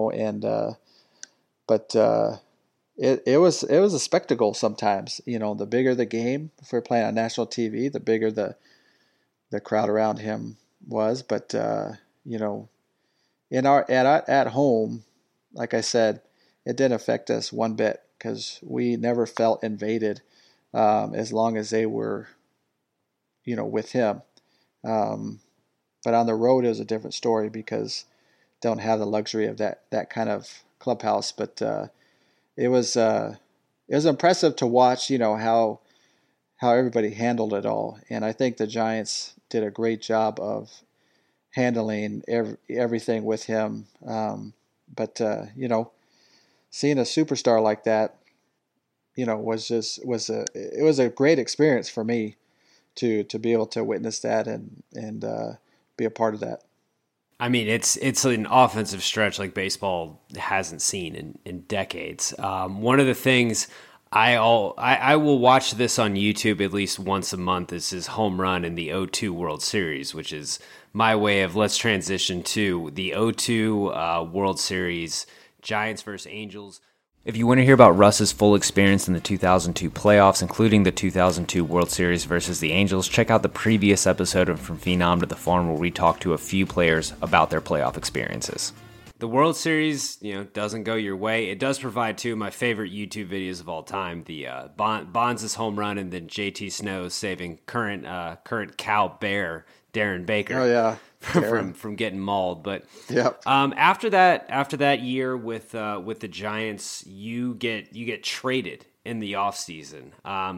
but it was a spectacle sometimes. The bigger the game, if we're playing on national TV, the bigger the crowd around him was. But at home, like I said, it didn't affect us one bit, because we never felt invaded as long as they were, with him. But on the road, it was a different story, because don't have the luxury of that kind of clubhouse. But it was impressive to watch, how everybody handled it all. And I think the Giants did a great job of handling everything with him. But seeing a superstar like that, it was a great experience for me to be able to witness that and be a part of that. I mean, it's an offensive stretch like baseball hasn't seen in decades. One of the things I will watch this on YouTube at least once a month is his home run in the 0-2 World Series, which is my way of let's transition to the 0-2 World Series, Giants versus Angels. If you want to hear about Russ's full experience in the 2002 playoffs, including the 2002 World Series versus the Angels, check out the previous episode of From Phenom to the Farm, where we talk to a few players about their playoff experiences. The World Series, doesn't go your way. It does provide two of my favorite YouTube videos of all time: the Bonds' home run, and then JT Snow saving current Cal Bear Darren Baker. Oh yeah. from getting mauled. But yep. After that year with the Giants, you get traded in the offseason.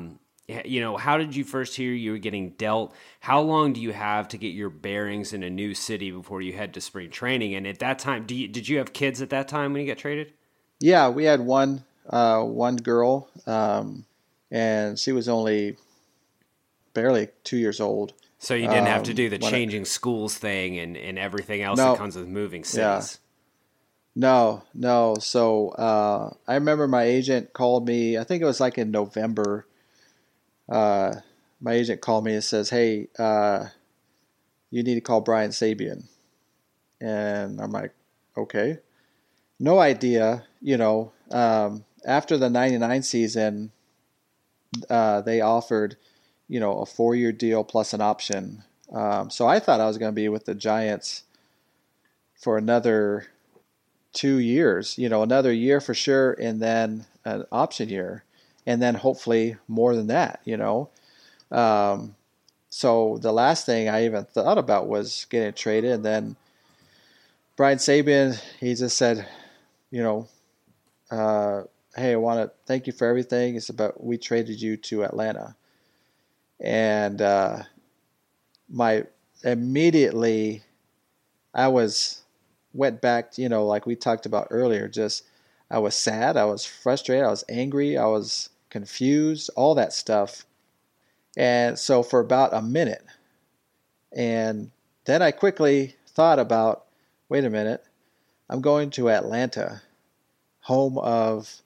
How did you first hear you were getting dealt? How long do you have to get your bearings in a new city before you head to spring training? And at that time, did you have kids at that time when you got traded? Yeah, we had one girl, and she was only barely 2 years old. So you didn't have to do the changing schools thing and everything else that comes with moving cities. Yeah. No. So I remember my agent called me, I think it was like in November. My agent called me and says, hey, you need to call Brian Sabean. And I'm like, okay. No idea. After the 99 season, they offered a 4-year deal plus an option. So I thought I was going to be with the Giants for another 2 years, another year for sure, and then an option year, and then hopefully more than that, So the last thing I even thought about was getting traded. And then Brian Sabean, he just said, hey, I want to thank you for everything. It's about, we traded you to Atlanta. And immediately I went back, like we talked about earlier, I was sad, I was frustrated, I was angry, I was confused, all that stuff. And so for about a minute, and then I quickly thought about, wait a minute, I'm going to Atlanta, home of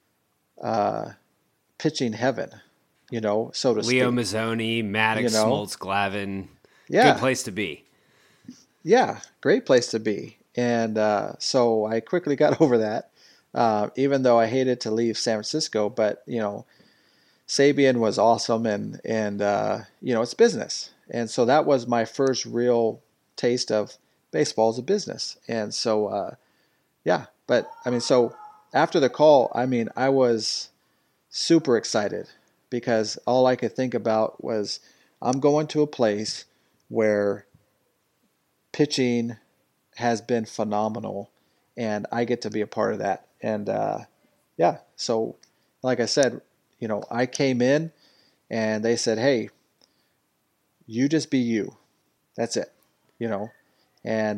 pitching heaven. So to speak. Leo Mazzoni, Maddox, Smoltz, Glavine. Yeah. Good place to be. Yeah, great place to be. And so I quickly got over that, even though I hated to leave San Francisco. But, Sabian was awesome, and it's business. And so that was my first real taste of baseball as a business. And so, but I mean, so after the call, I mean, I was super excited because all I could think about was I'm going to a place where pitching has been phenomenal and I get to be a part of that. And, so like I said, I came in and they said, "Hey, you just be you. That's it." And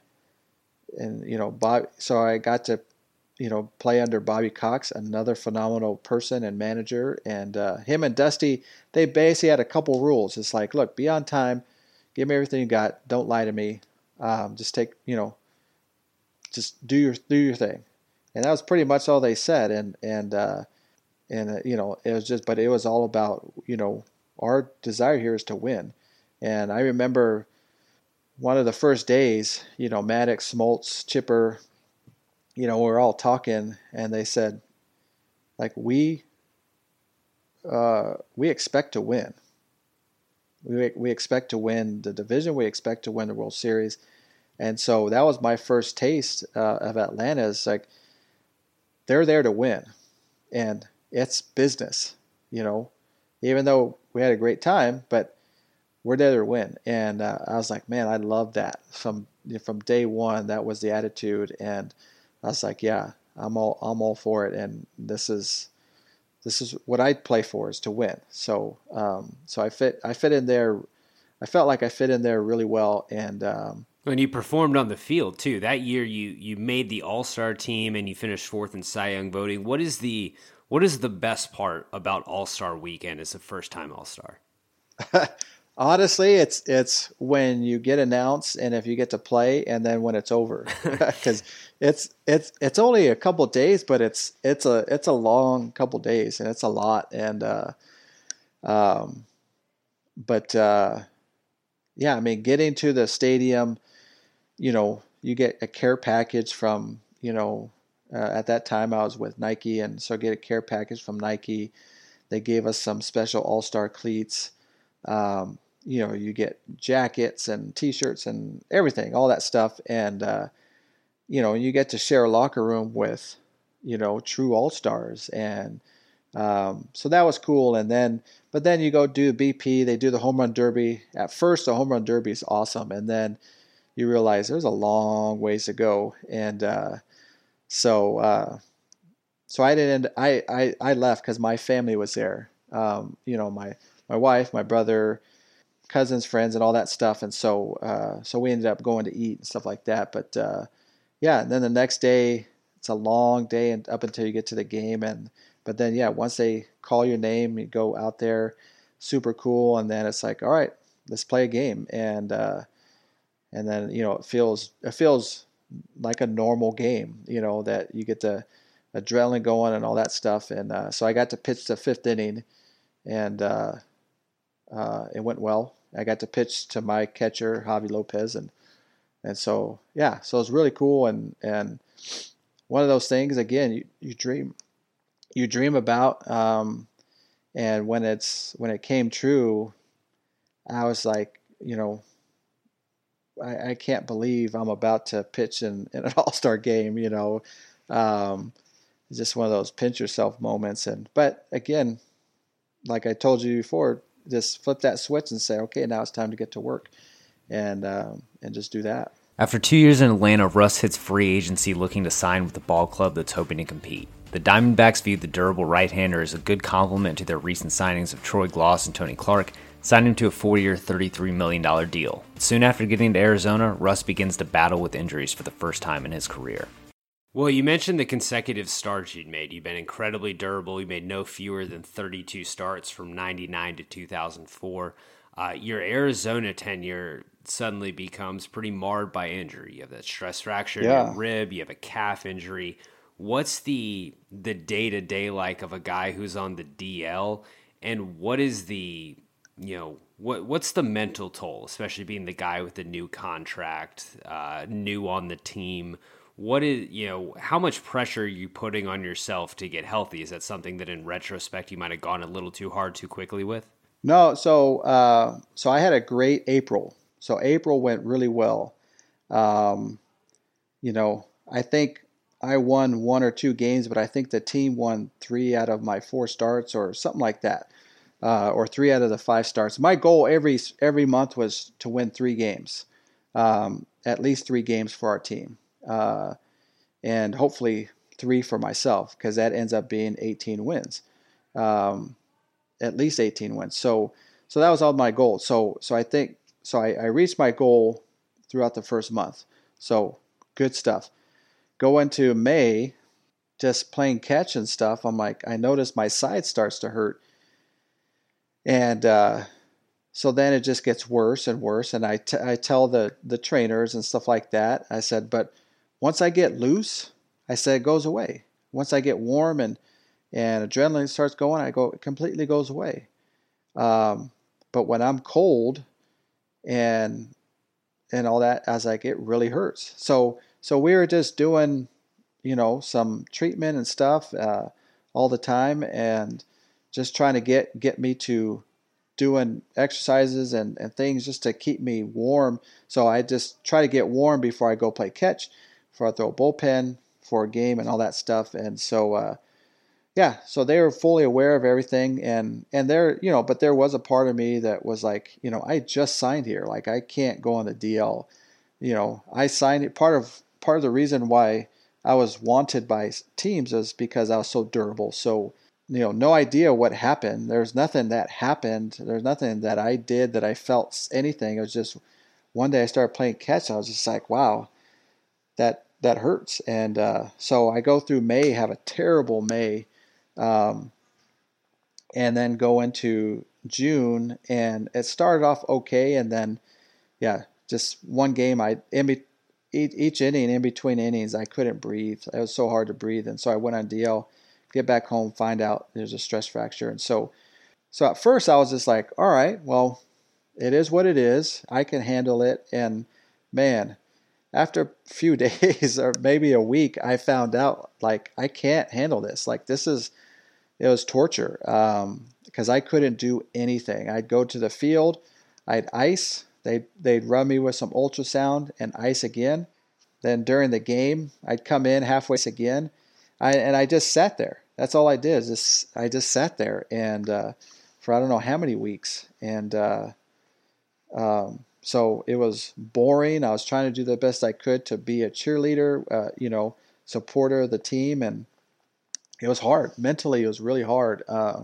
Bob. So I got to, play under Bobby Cox, another phenomenal person and manager. And him and Dusty, they basically had a couple rules. It's like, look, be on time, give me everything you got, don't lie to me, just take, just do your thing. And that was pretty much all they said. And it was just, but it was all about, our desire here is to win. And I remember one of the first days, Maddox, Smoltz, Chipper, we were all talking, and they said, like, we expect to win. We expect to win the division. We expect to win the World Series. And so that was my first taste of Atlanta. It's like, they're there to win, and it's business, even though we had a great time, but we're there to win. And I was like, man, I love that. From day one, that was the attitude. And I was like, yeah, I'm all for it. And this is what I play for, is to win. So I fit in there. I felt like I fit in there really well. And when you performed on the field too, that year you made the All-Star team and you finished fourth in Cy Young voting. What is the best part about All-Star weekend as a first-time All-Star? Honestly, it's when you get announced and if you get to play, and then when it's over, because it's only a couple of days, but it's a long couple of days, and it's a lot. And I mean, getting to the stadium, you get a care package from at that time I was with Nike, and so get a care package from Nike. They gave us some special All-Star cleats. You get jackets and T-shirts and everything, all that stuff. And, you get to share a locker room with, true All-Stars. And so that was cool. But then you go do BP, they do the home run derby. At first, the home run derby is awesome. And then you realize there's a long ways to go. And so I didn't, I left because my family was there. My wife, my brother, cousins, friends, and all that stuff. And so we ended up going to eat and stuff like that. But and then the next day, it's a long day and up until you get to the game. But then once they call your name, you go out there, super cool. And then it's like, all right, let's play a game. And then it feels like a normal game. That you get the adrenaline going and all that stuff. And so I got to pitch the fifth inning, and it went well. I got to pitch to my catcher, Javi Lopez, and so so it was really cool. And one of those things, again, you dream about, and when it came true, I was like, I can't believe I'm about to pitch in an All-Star game. It's just one of those pinch yourself moments. But again, like I told you before, just flip that switch and say, okay, now it's time to get to work, and just do that. After 2 years in Atlanta, Russ hits free agency looking to sign with the ball club that's hoping to compete. The Diamondbacks viewed the durable right-hander as a good complement to their recent signings of Troy Gloss and Tony Clark, signing him to a 4-year, $33 million deal. Soon after getting to Arizona, Russ begins to battle with injuries for the first time in his career. Well, you mentioned the consecutive starts you'd made. You've been incredibly durable. You made no fewer than 32 starts from 99 to 2004. Your Arizona tenure suddenly becomes pretty marred by injury. You have that stress fracture in your rib. You have a calf injury. What's the day-to-day like of a guy who's on the DL? And what is the, what's the mental toll, especially being the guy with the new contract, new on the team? how much pressure are you putting on yourself to get healthy? Is that something that in retrospect you might have gone a little too hard too quickly with? No, so I had a great April. So April went really well. I think I won 1 or 2 games, but I think the team won 3 out of my 4 starts or something like that, or 3 out of the 5 starts. My goal every month was to win 3 games, at least 3 games for our team, and hopefully 3 for myself, because that ends up being 18 wins, at least 18 wins. So that was all my goal. So I reached my goal throughout the first month. So good stuff. Go into May, just playing catch and stuff. I'm like, I notice my side starts to hurt. And so then it just gets worse and worse. And I tell the trainers and stuff like that, I said, but once I get loose, I said, it goes away. Once I get warm and adrenaline starts going, it completely goes away. But when I'm cold and all that, I was like, it really hurts. So we were just doing, some treatment and stuff all the time, and just trying to get me to doing exercises and things just to keep me warm. So I just try to get warm before I go play catch, before I throw a bullpen for a game and all that stuff. And so, so they were fully aware of everything. And there, but there was a part of me that was like, I just signed here. Like, I can't go on the DL. I signed it. Part of the reason why I was wanted by teams is because I was so durable. So, no idea what happened. There's nothing that happened. There's nothing that I did that I felt anything. It was just one day I started playing catch. I was just like, wow, that hurts. And so I go through May, have a terrible May, and then go into June, and it started off okay, and then just one game, each inning, in between innings, I couldn't breathe. It was so hard to breathe, and so I went on DL, get back home, find out there's a stress fracture. And so at first I was just like, all right, well, it is what it is. I can handle it. And man, after a few days or maybe a week, I found out, like, I can't handle this. Like, it was torture, because I couldn't do anything. I'd go to the field, I'd ice. They'd run me with some ultrasound and ice again. Then during the game, I'd come in halfway again. I just sat there. That's all I did. I just sat there and for I don't know how many weeks. And so it was boring. I was trying to do the best I could to be a cheerleader, supporter of the team. And it was hard. Mentally, it was really hard.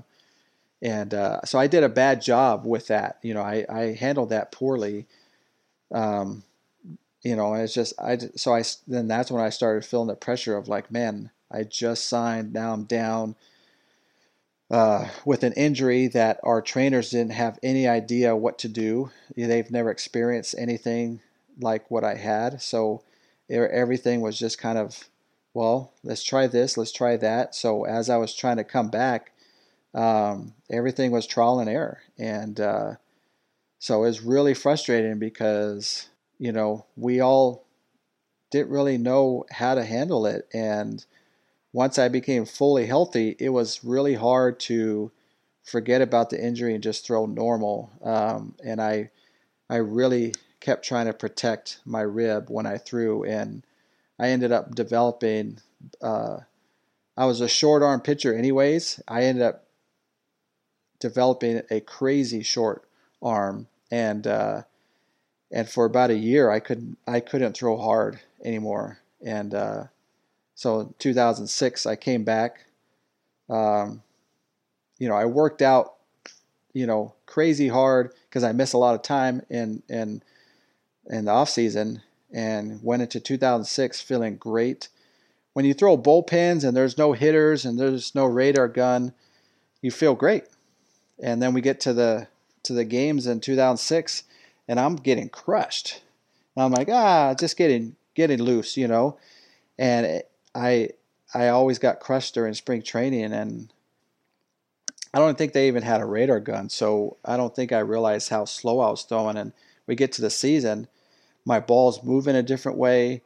So I did a bad job with that. I handled that poorly. And it's just, then that's when I started feeling the pressure of like, man, I just signed. Now I'm down with an injury that our trainers didn't have any idea what to do. They've never experienced anything like what I had. So everything was just kind of, well, let's try this, let's try that. So as I was trying to come back, everything was trial and error. And so it was really frustrating because, we all didn't really know how to handle it. And once I became fully healthy, it was really hard to forget about the injury and just throw normal. And I really kept trying to protect my rib when I threw, and I ended up developing, I was a short arm pitcher anyways. I ended up developing a crazy short arm, and for about a year I couldn't throw hard anymore. And so in 2006 I came back. I worked out crazy hard because I missed a lot of time in the off season, and went into 2006 feeling great. When you throw bullpens and there's no hitters and there's no radar gun, you feel great. And then we get to the games in 2006, and I'm getting crushed. And I'm like, just getting loose, And I always got crushed during spring training, and I don't think they even had a radar gun, so I don't think I realized how slow I was throwing. And we get to the season, my ball's moving a different way,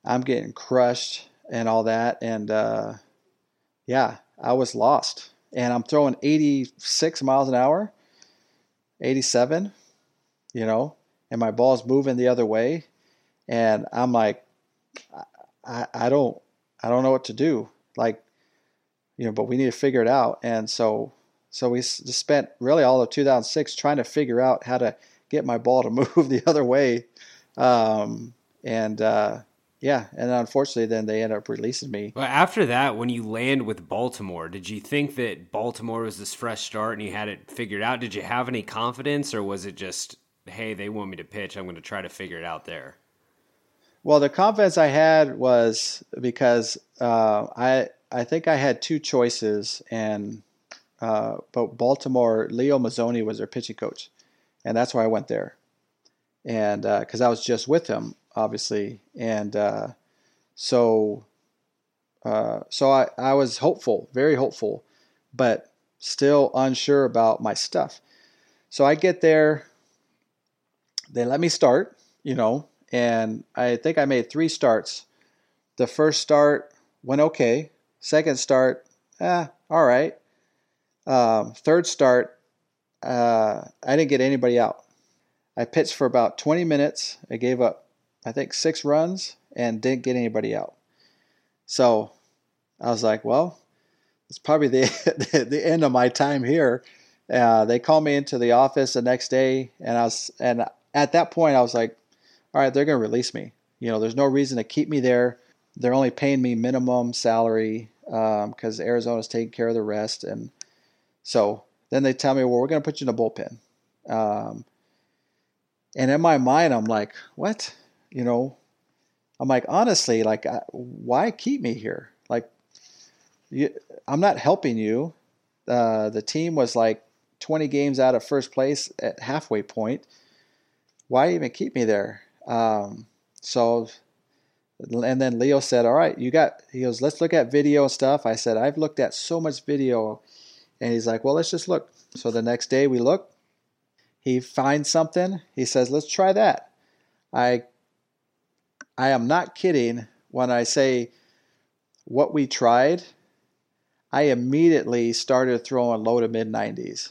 I'm getting crushed and all that. And yeah, I was lost. And I'm throwing 86 miles an hour, 87, and my ball's moving the other way. And I'm like, I don't know what to do. Like, but we need to figure it out. And so we just spent really all of 2006 trying to figure out how to get my ball to move the other way. Yeah, and unfortunately, then they ended up releasing me. Well, after that, when you land with Baltimore, did you think that Baltimore was this fresh start and you had it figured out? Did you have any confidence, or was it just, hey, they want me to pitch, I'm going to try to figure it out there? Well, the confidence I had was because I think I had two choices, and but Baltimore, Leo Mazzoni was their pitching coach, and that's why I went there, and because I was just with him, obviously, and so I was hopeful, very hopeful, but still unsure about my stuff. So I get there, they let me start, and I think I made 3 starts. The first start went okay. Second start, all right. Third start, I didn't get anybody out. I pitched for about 20 minutes. I gave up, I think, 6 runs and didn't get anybody out. So I was like, well, it's probably the end of my time here. They called me into the office the next day, and at that point I was like, all right, they're going to release me. There's no reason to keep me there. They're only paying me minimum salary because Arizona's taking care of the rest. And so then they tell me, well, we're going to put you in the bullpen. And in my mind, I'm like, what? I'm like, honestly, like, why keep me here? Like, I'm not helping you. The team was like 20 games out of first place at halfway point. Why even keep me there? So, and then Leo said, all right, he goes, let's look at video and stuff. I said, I've looked at so much video. And he's like, well, let's just look. So the next day we look. He finds something. He says, let's try that. I am not kidding when I say what we tried. I immediately started throwing low to mid 90s.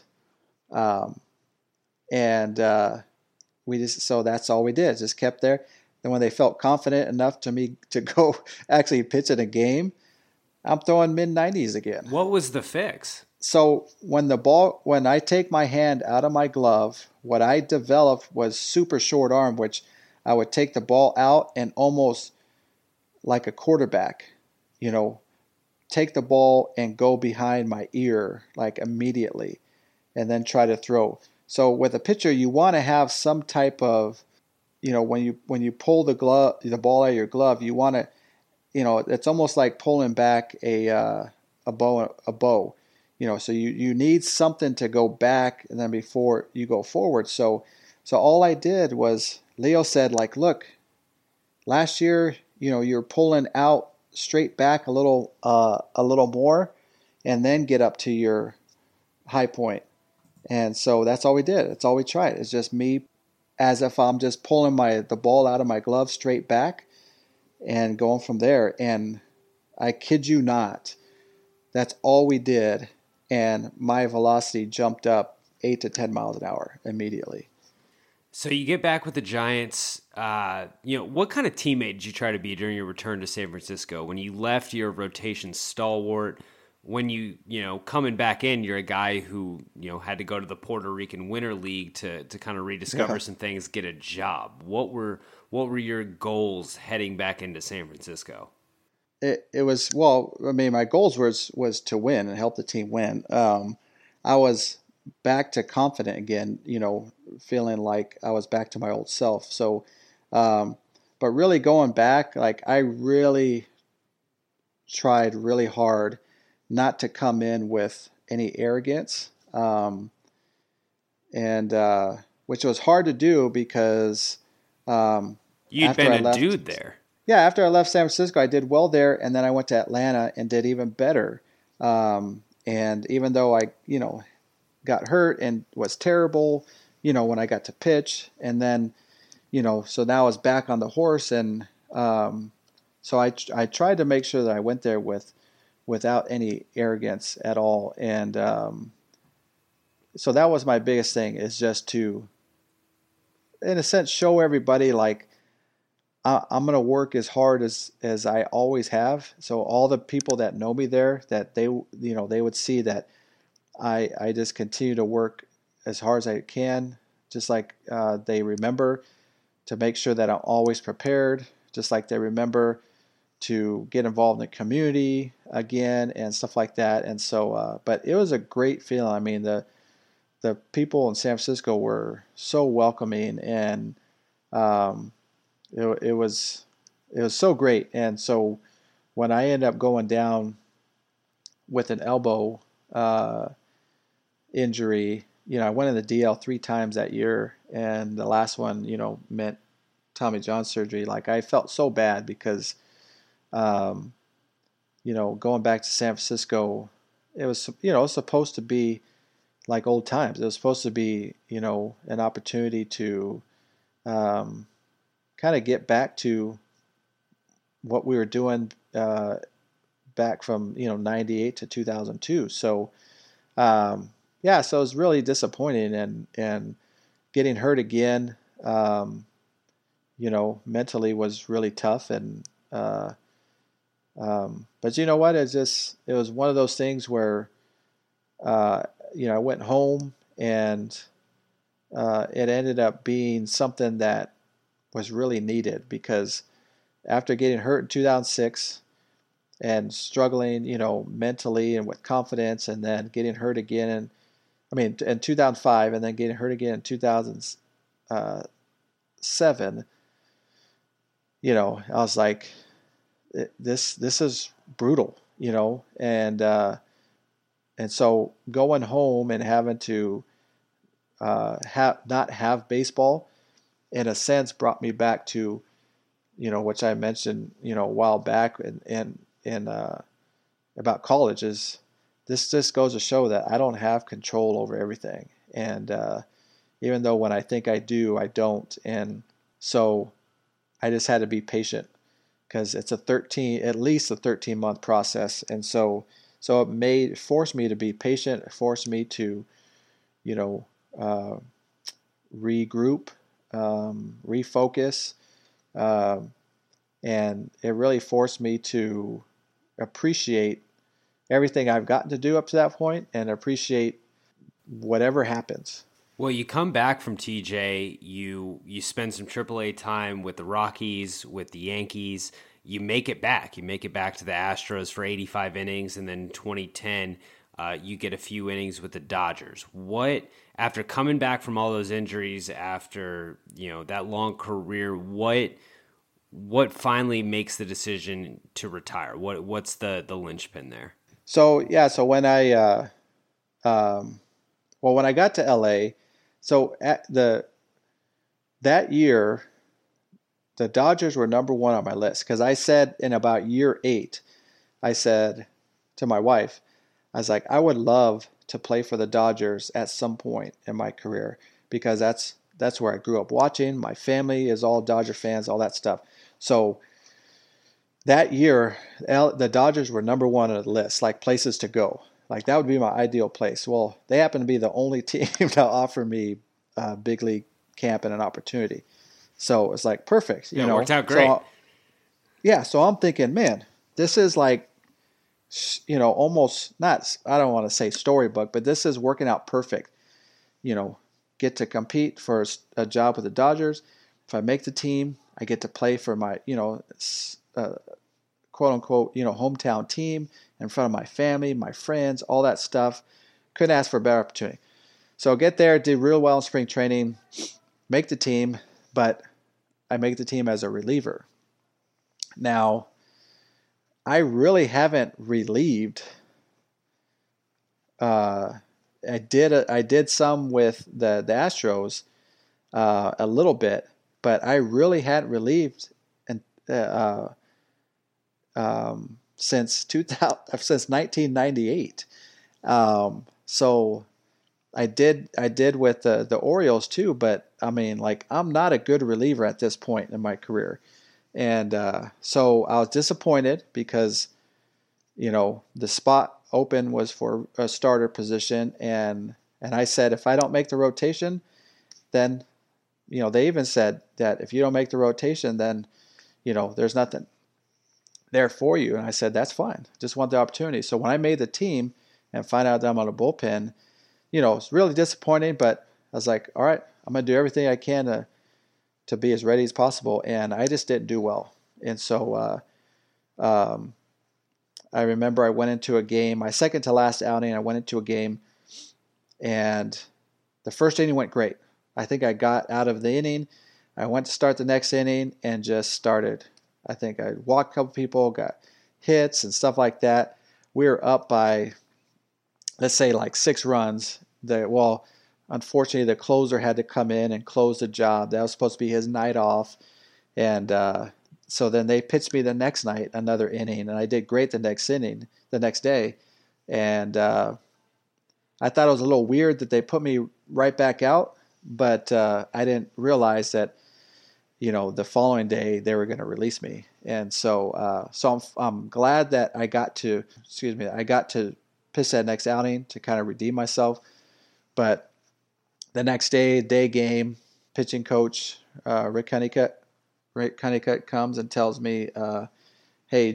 So that's all we did. Just kept there. Then when they felt confident enough to me to go actually pitch in a game, I'm throwing mid 90s again. What was the fix? So when I take my hand out of my glove, what I developed was super short arm, which I would take the ball out and almost like a quarterback, take the ball and go behind my ear like immediately and then try to throw. So with a pitcher, you want to have some type of, when you pull the ball out of your glove, you want to, it's almost like pulling back a bow. So you need something to go back and then before you go forward. So all I did was, Leo said, like, look, last year, you're pulling out straight back a little more and then get up to your high point. And so that's all we did. That's all we tried. It's just me as if I'm just pulling the ball out of my glove straight back and going from there. And I kid you not, that's all we did. And my velocity jumped up 8 to 10 miles an hour immediately. So you get back with the Giants. What kind of teammate did you try to be during your return to San Francisco? When you left, you're a rotation stalwart. When you coming back in, you're a guy who, had to go to the Puerto Rican Winter League to kind of rediscover some things, get a job. What were your goals heading back into San Francisco? It was, well, I mean, my goals was to win and help the team win. I was back to confident again, feeling like I was back to my old self. So, but really going back, like I really tried really hard not to come in with any arrogance, which was hard to do because you'd been a dude there. Yeah, after I left San Francisco, I did well there, and then I went to Atlanta and did even better. And even though I, got hurt and was terrible, when I got to pitch, and then, so now I was back on the horse, and So I tried to make sure that I went there without any arrogance at all. And so that was my biggest thing, is just to, in a sense, show everybody like I'm going to work as hard as I always have. So all the people that know me there, that they would see that I just continue to work as hard as I can, just like they remember to make sure that I'm always prepared, just like they remember to get involved in the community again and stuff like that. And so, but it was a great feeling. I mean, the people in San Francisco were so welcoming, and it was so great. And so when I ended up going down with an elbow injury, I went in the DL 3 times that year, and the last one, meant Tommy John surgery. Like, I felt so bad because, going back to San Francisco, it was, it was supposed to be like old times. It was supposed to be, an opportunity to kind of get back to what we were doing back from, 98 to 2002. So, so it was really disappointing, and getting hurt again, mentally was really tough. And, but you know what? It was one of those things where, I went home, and it ended up being something that was really needed, because after getting hurt in 2006 and struggling, mentally and with confidence, and then getting hurt again in 2005, and then getting hurt again in 2007, I was like, this is brutal, and so going home and having to not have baseball, in a sense, brought me back to, which I mentioned, a while back, and about college, is this just goes to show that I don't have control over everything. And even though when I think I do, I don't. And so I just had to be patient, because it's at least a 13-month process. And so it forced me to be patient. It forced me to, regroup, refocus, and it really forced me to appreciate everything I've gotten to do up to that point, and appreciate whatever happens. Well, you come back from TJ, you spend some AAA time with the Rockies, with the Yankees. You make it back. You make it back to the Astros for 85 innings, and then 2010, you get a few innings with the Dodgers. What, after coming back from all those injuries, after that long career, what finally makes the decision to retire? What's the linchpin there? So when I when I got to LA, so that year, the Dodgers were number 1 on my list, because I said in about year 8, I said to my wife, I was like, I would love to play for the Dodgers at some point in my career, because that's where I grew up watching. My family is all Dodger fans, all that stuff. So that year, the Dodgers were number 1 on the list, like places to go. Like, that would be my ideal place. Well, they happen to be the only team to offer me big league camp and an opportunity. So it's like perfect. It worked out great. So I'm thinking, man, this is like, almost not, I don't want to say storybook, but this is working out perfect. Get to compete for a job with the Dodgers. If I make the team, I get to play for my, quote unquote, hometown team in front of my family, my friends, all that stuff. Couldn't ask for a better opportunity. So get there, did real well in spring training, make the team, but I make the team as a reliever. Now, I really haven't relieved. I did some with the Astros, a little bit, but I really hadn't relieved since 1998. So I did with the Orioles too, but I mean, like, I'm not a good reliever at this point in my career. And so I was disappointed because, the spot open was for a starter position. And I said, if I don't make the rotation, then, they even said that if you don't make the rotation, then, there's nothing there for you. And I said, that's fine. Just want the opportunity. So when I made the team and find out that I'm on a bullpen, it's really disappointing, but I was like, all right, I'm going to do everything I can to be as ready as possible. And I just didn't do well. And so I remember I went into a game, my second to last outing, I went into a game, and the first inning went great. I think I got out of the inning. I went to start the next inning and just started. I think I walked a couple people, got hits and stuff like that. We were up by, let's say, like 6 runs. Unfortunately, the closer had to come in and close the job. That was supposed to be his night off. And so then they pitched me the next night, another inning, and I did great the next day. And I thought it was a little weird that they put me right back out, but I didn't realize that, the following day they were going to release me. And so I'm glad that I got to pitch that next outing to kind of redeem myself. But the next day game, pitching coach Rick Honeycutt comes and tells me, hey,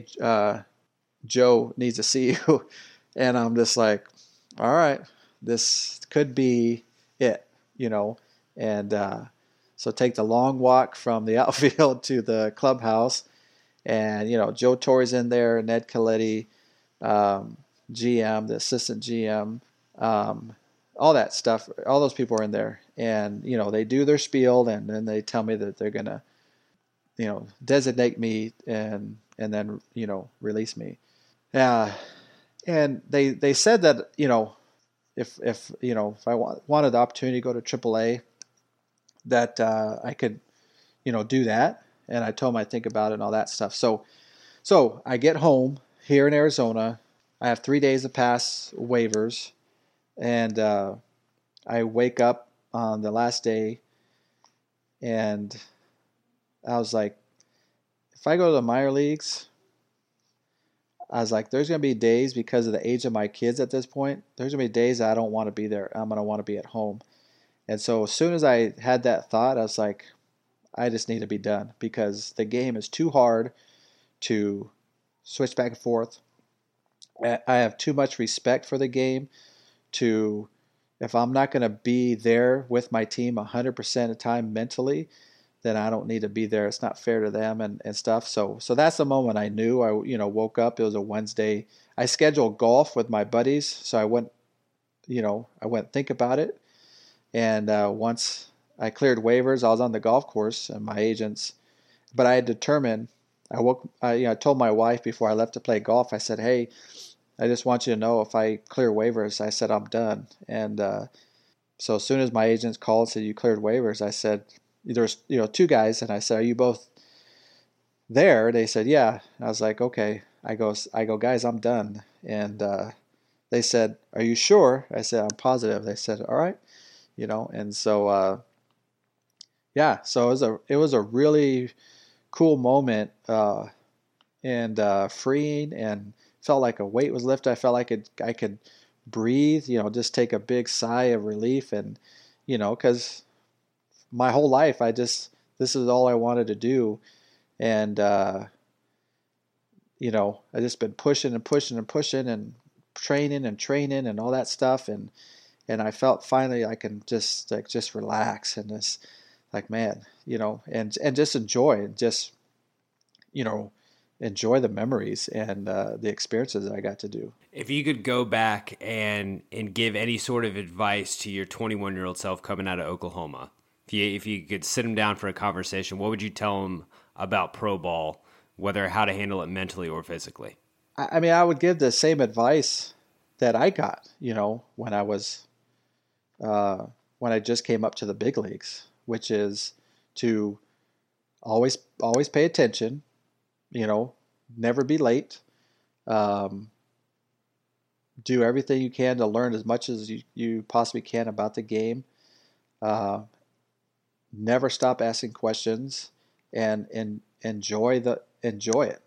Joe needs to see you. And I'm just like, all right, this could be it, And so take the long walk from the outfield to the clubhouse. And, Joe Torre's in there, Ned Coletti, GM, the assistant GM, all that stuff. All those people are in there. And, they do their spiel, and then they tell me that they're going to, designate me and then, release me. And they said that, if I wanted the opportunity to go to AAA, that I could, do that. And I told them I'd think about it and all that stuff. So I get home here in Arizona. I have 3 days to pass waivers. And I wake up on the last day, and I was like, if I go to the minor leagues, I was like, there's going to be days, because of the age of my kids at this point, there's going to be days that I don't want to be there. I'm going to want to be at home. And so as soon as I had that thought, I was like, I just need to be done, because the game is too hard to switch back and forth. I have too much respect for the game to, if I'm not going to be there with my team 100% of the time mentally, then I don't need to be there. It's not fair to them and stuff. So that's the moment I knew. I woke up. It was a Wednesday. I scheduled golf with my buddies, so I went think about it. And once I cleared waivers, I was on the golf course, and my agents. But I had determined. I told my wife before I left to play golf. I said, "Hey, I just want you to know, if I clear waivers," I said, I'm done. And so as soon as my agents called and said, you cleared waivers, I said, there's 2 guys, and I said, are you both there? They said, yeah. And I was like, okay. I go, guys, I'm done. And they said, are you sure? I said, I'm positive. They said, all right. And so so it was a really cool moment and freeing, and felt like a weight was lifted. I felt like I could breathe, just take a big sigh of relief. And, because my whole life, this is all I wanted to do. And, I just been pushing and pushing and pushing and training and all that stuff. And I felt finally I can just relax and just like, man, and just enjoy, enjoy the memories and the experiences that I got to do. If you could go back and give any sort of advice to your 21-year-old self coming out of Oklahoma, if you could sit him down for a conversation, what would you tell him about pro ball, whether how to handle it mentally or physically? I mean, I would give the same advice that I got, when I was when I just came up to the big leagues, which is to always pay attention. Never be late. Do everything you can to learn as much as you possibly can about the game. Never stop asking questions. and enjoy it.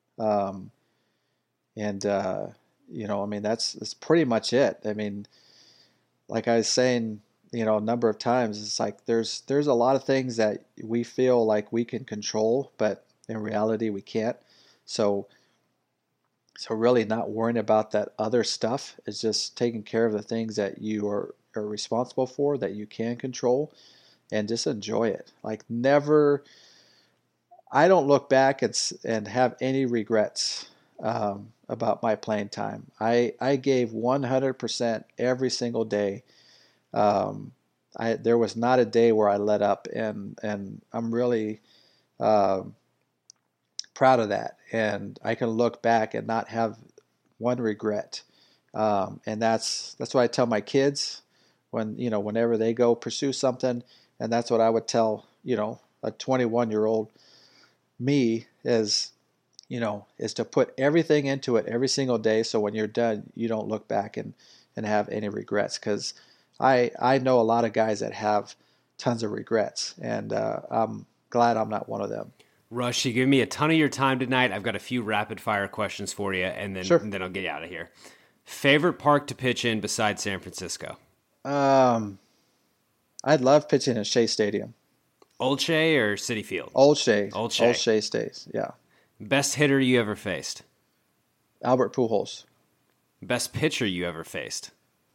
I mean, that's pretty much it. I mean, like I was saying, a number of times, it's like there's a lot of things that we feel like we can control, but in reality we can't. So really not worrying about that other stuff. Is just taking care of the things that you are responsible for, that you can control, and just enjoy it. Like never, I don't look back and have any regrets about my playing time. I gave 100% every single day. There was not a day where I let up, and I'm really proud of that. And I can look back and not have one regret. And that's what I tell my kids whenever they go pursue something. And that's what I would tell, a 21-year-old me is to put everything into it every single day. So when you're done, you don't look back and have any regrets. Because I know a lot of guys that have tons of regrets, and I'm glad I'm not one of them. Russ, you gave me a ton of your time tonight. I've got a few rapid fire questions for you, and then, Sure. and then I'll get you out of here. Favorite park to pitch in besides San Francisco? I'd love pitching at Shea Stadium. Old Shea or Citi Field? Old Shea. Old Shea. Old Shea stays, yeah. Best hitter you ever faced? Albert Pujols. Best pitcher you ever faced?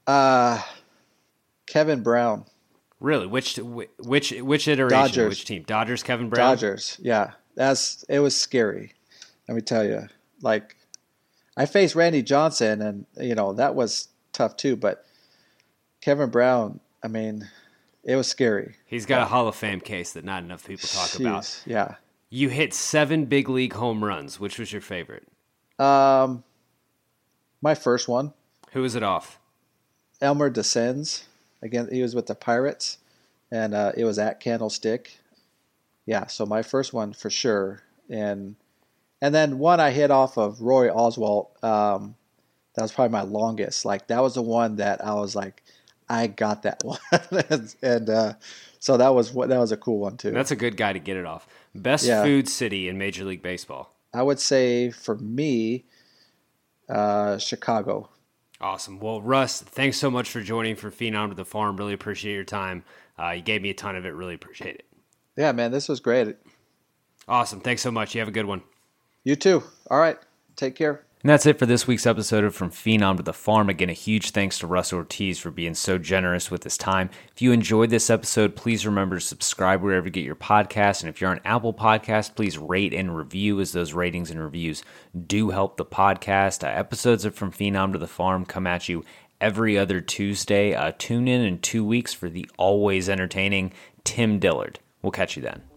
Kevin Brown. Really? Which iteration? Dodgers. Which team? Dodgers, Kevin Brown? Dodgers, yeah. It was scary. Let me tell you. Like, I faced Randy Johnson, and, that was tough too, but Kevin Brown, I mean, it was scary. He's got a Hall of Fame case that not enough people talk about. Yeah. You hit 7 big league home runs. Which was your favorite? My first one. Who was it off? Elmer Descends. Again, he was with the Pirates, and it was at Candlestick. Yeah, so my first one for sure. And then one I hit off of Roy Oswalt. That was probably my longest. Like, that was the one that I was like, I got that one. and so that was a cool one too. That's a good guy to get it off. Best food city in Major League Baseball? I would say for me, Chicago. Awesome. Well, Russ, thanks so much for joining for Phenom to the Farm. Really appreciate your time. You gave me a ton of it. Really appreciate it. Yeah, man, this was great. Awesome. Thanks so much. You have a good one. You too. All right. Take care. And that's it for this week's episode of From Phenom to the Farm. Again, a huge thanks to Russ Ortiz for being so generous with his time. If you enjoyed this episode, please remember to subscribe wherever you get your podcasts. And if you're on Apple Podcasts, please rate and review, as those ratings and reviews do help the podcast. Episodes of From Phenom to the Farm come at you every other Tuesday. Tune in 2 weeks for the always entertaining Tim Dillard. We'll catch you then.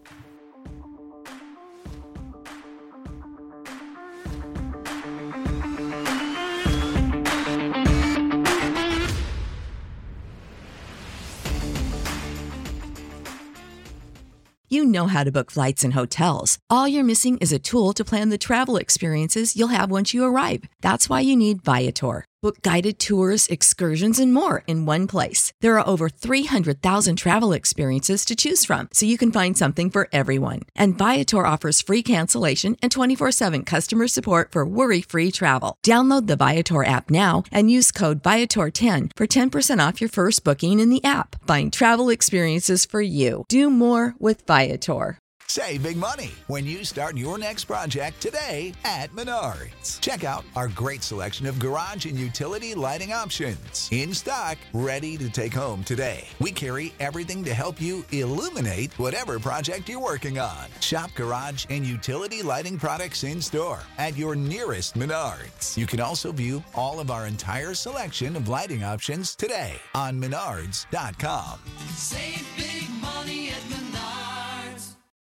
You know how to book flights and hotels. All you're missing is a tool to plan the travel experiences you'll have once you arrive. That's why you need Viator. Book guided tours, excursions, and more in one place. There are over 300,000 travel experiences to choose from, so you can find something for everyone. And Viator offers free cancellation and 24/7 customer support for worry-free travel. Download the Viator app now and use code Viator10 for 10% off your first booking in the app. Find travel experiences for you. Do more with Viator. Save big money when you start your next project today at Menards. Check out our great selection of garage and utility lighting options. In stock, ready to take home today. We carry everything to help you illuminate whatever project you're working on. Shop garage and utility lighting products in store at your nearest Menards. You can also view all of our entire selection of lighting options today on Menards.com. Save big money at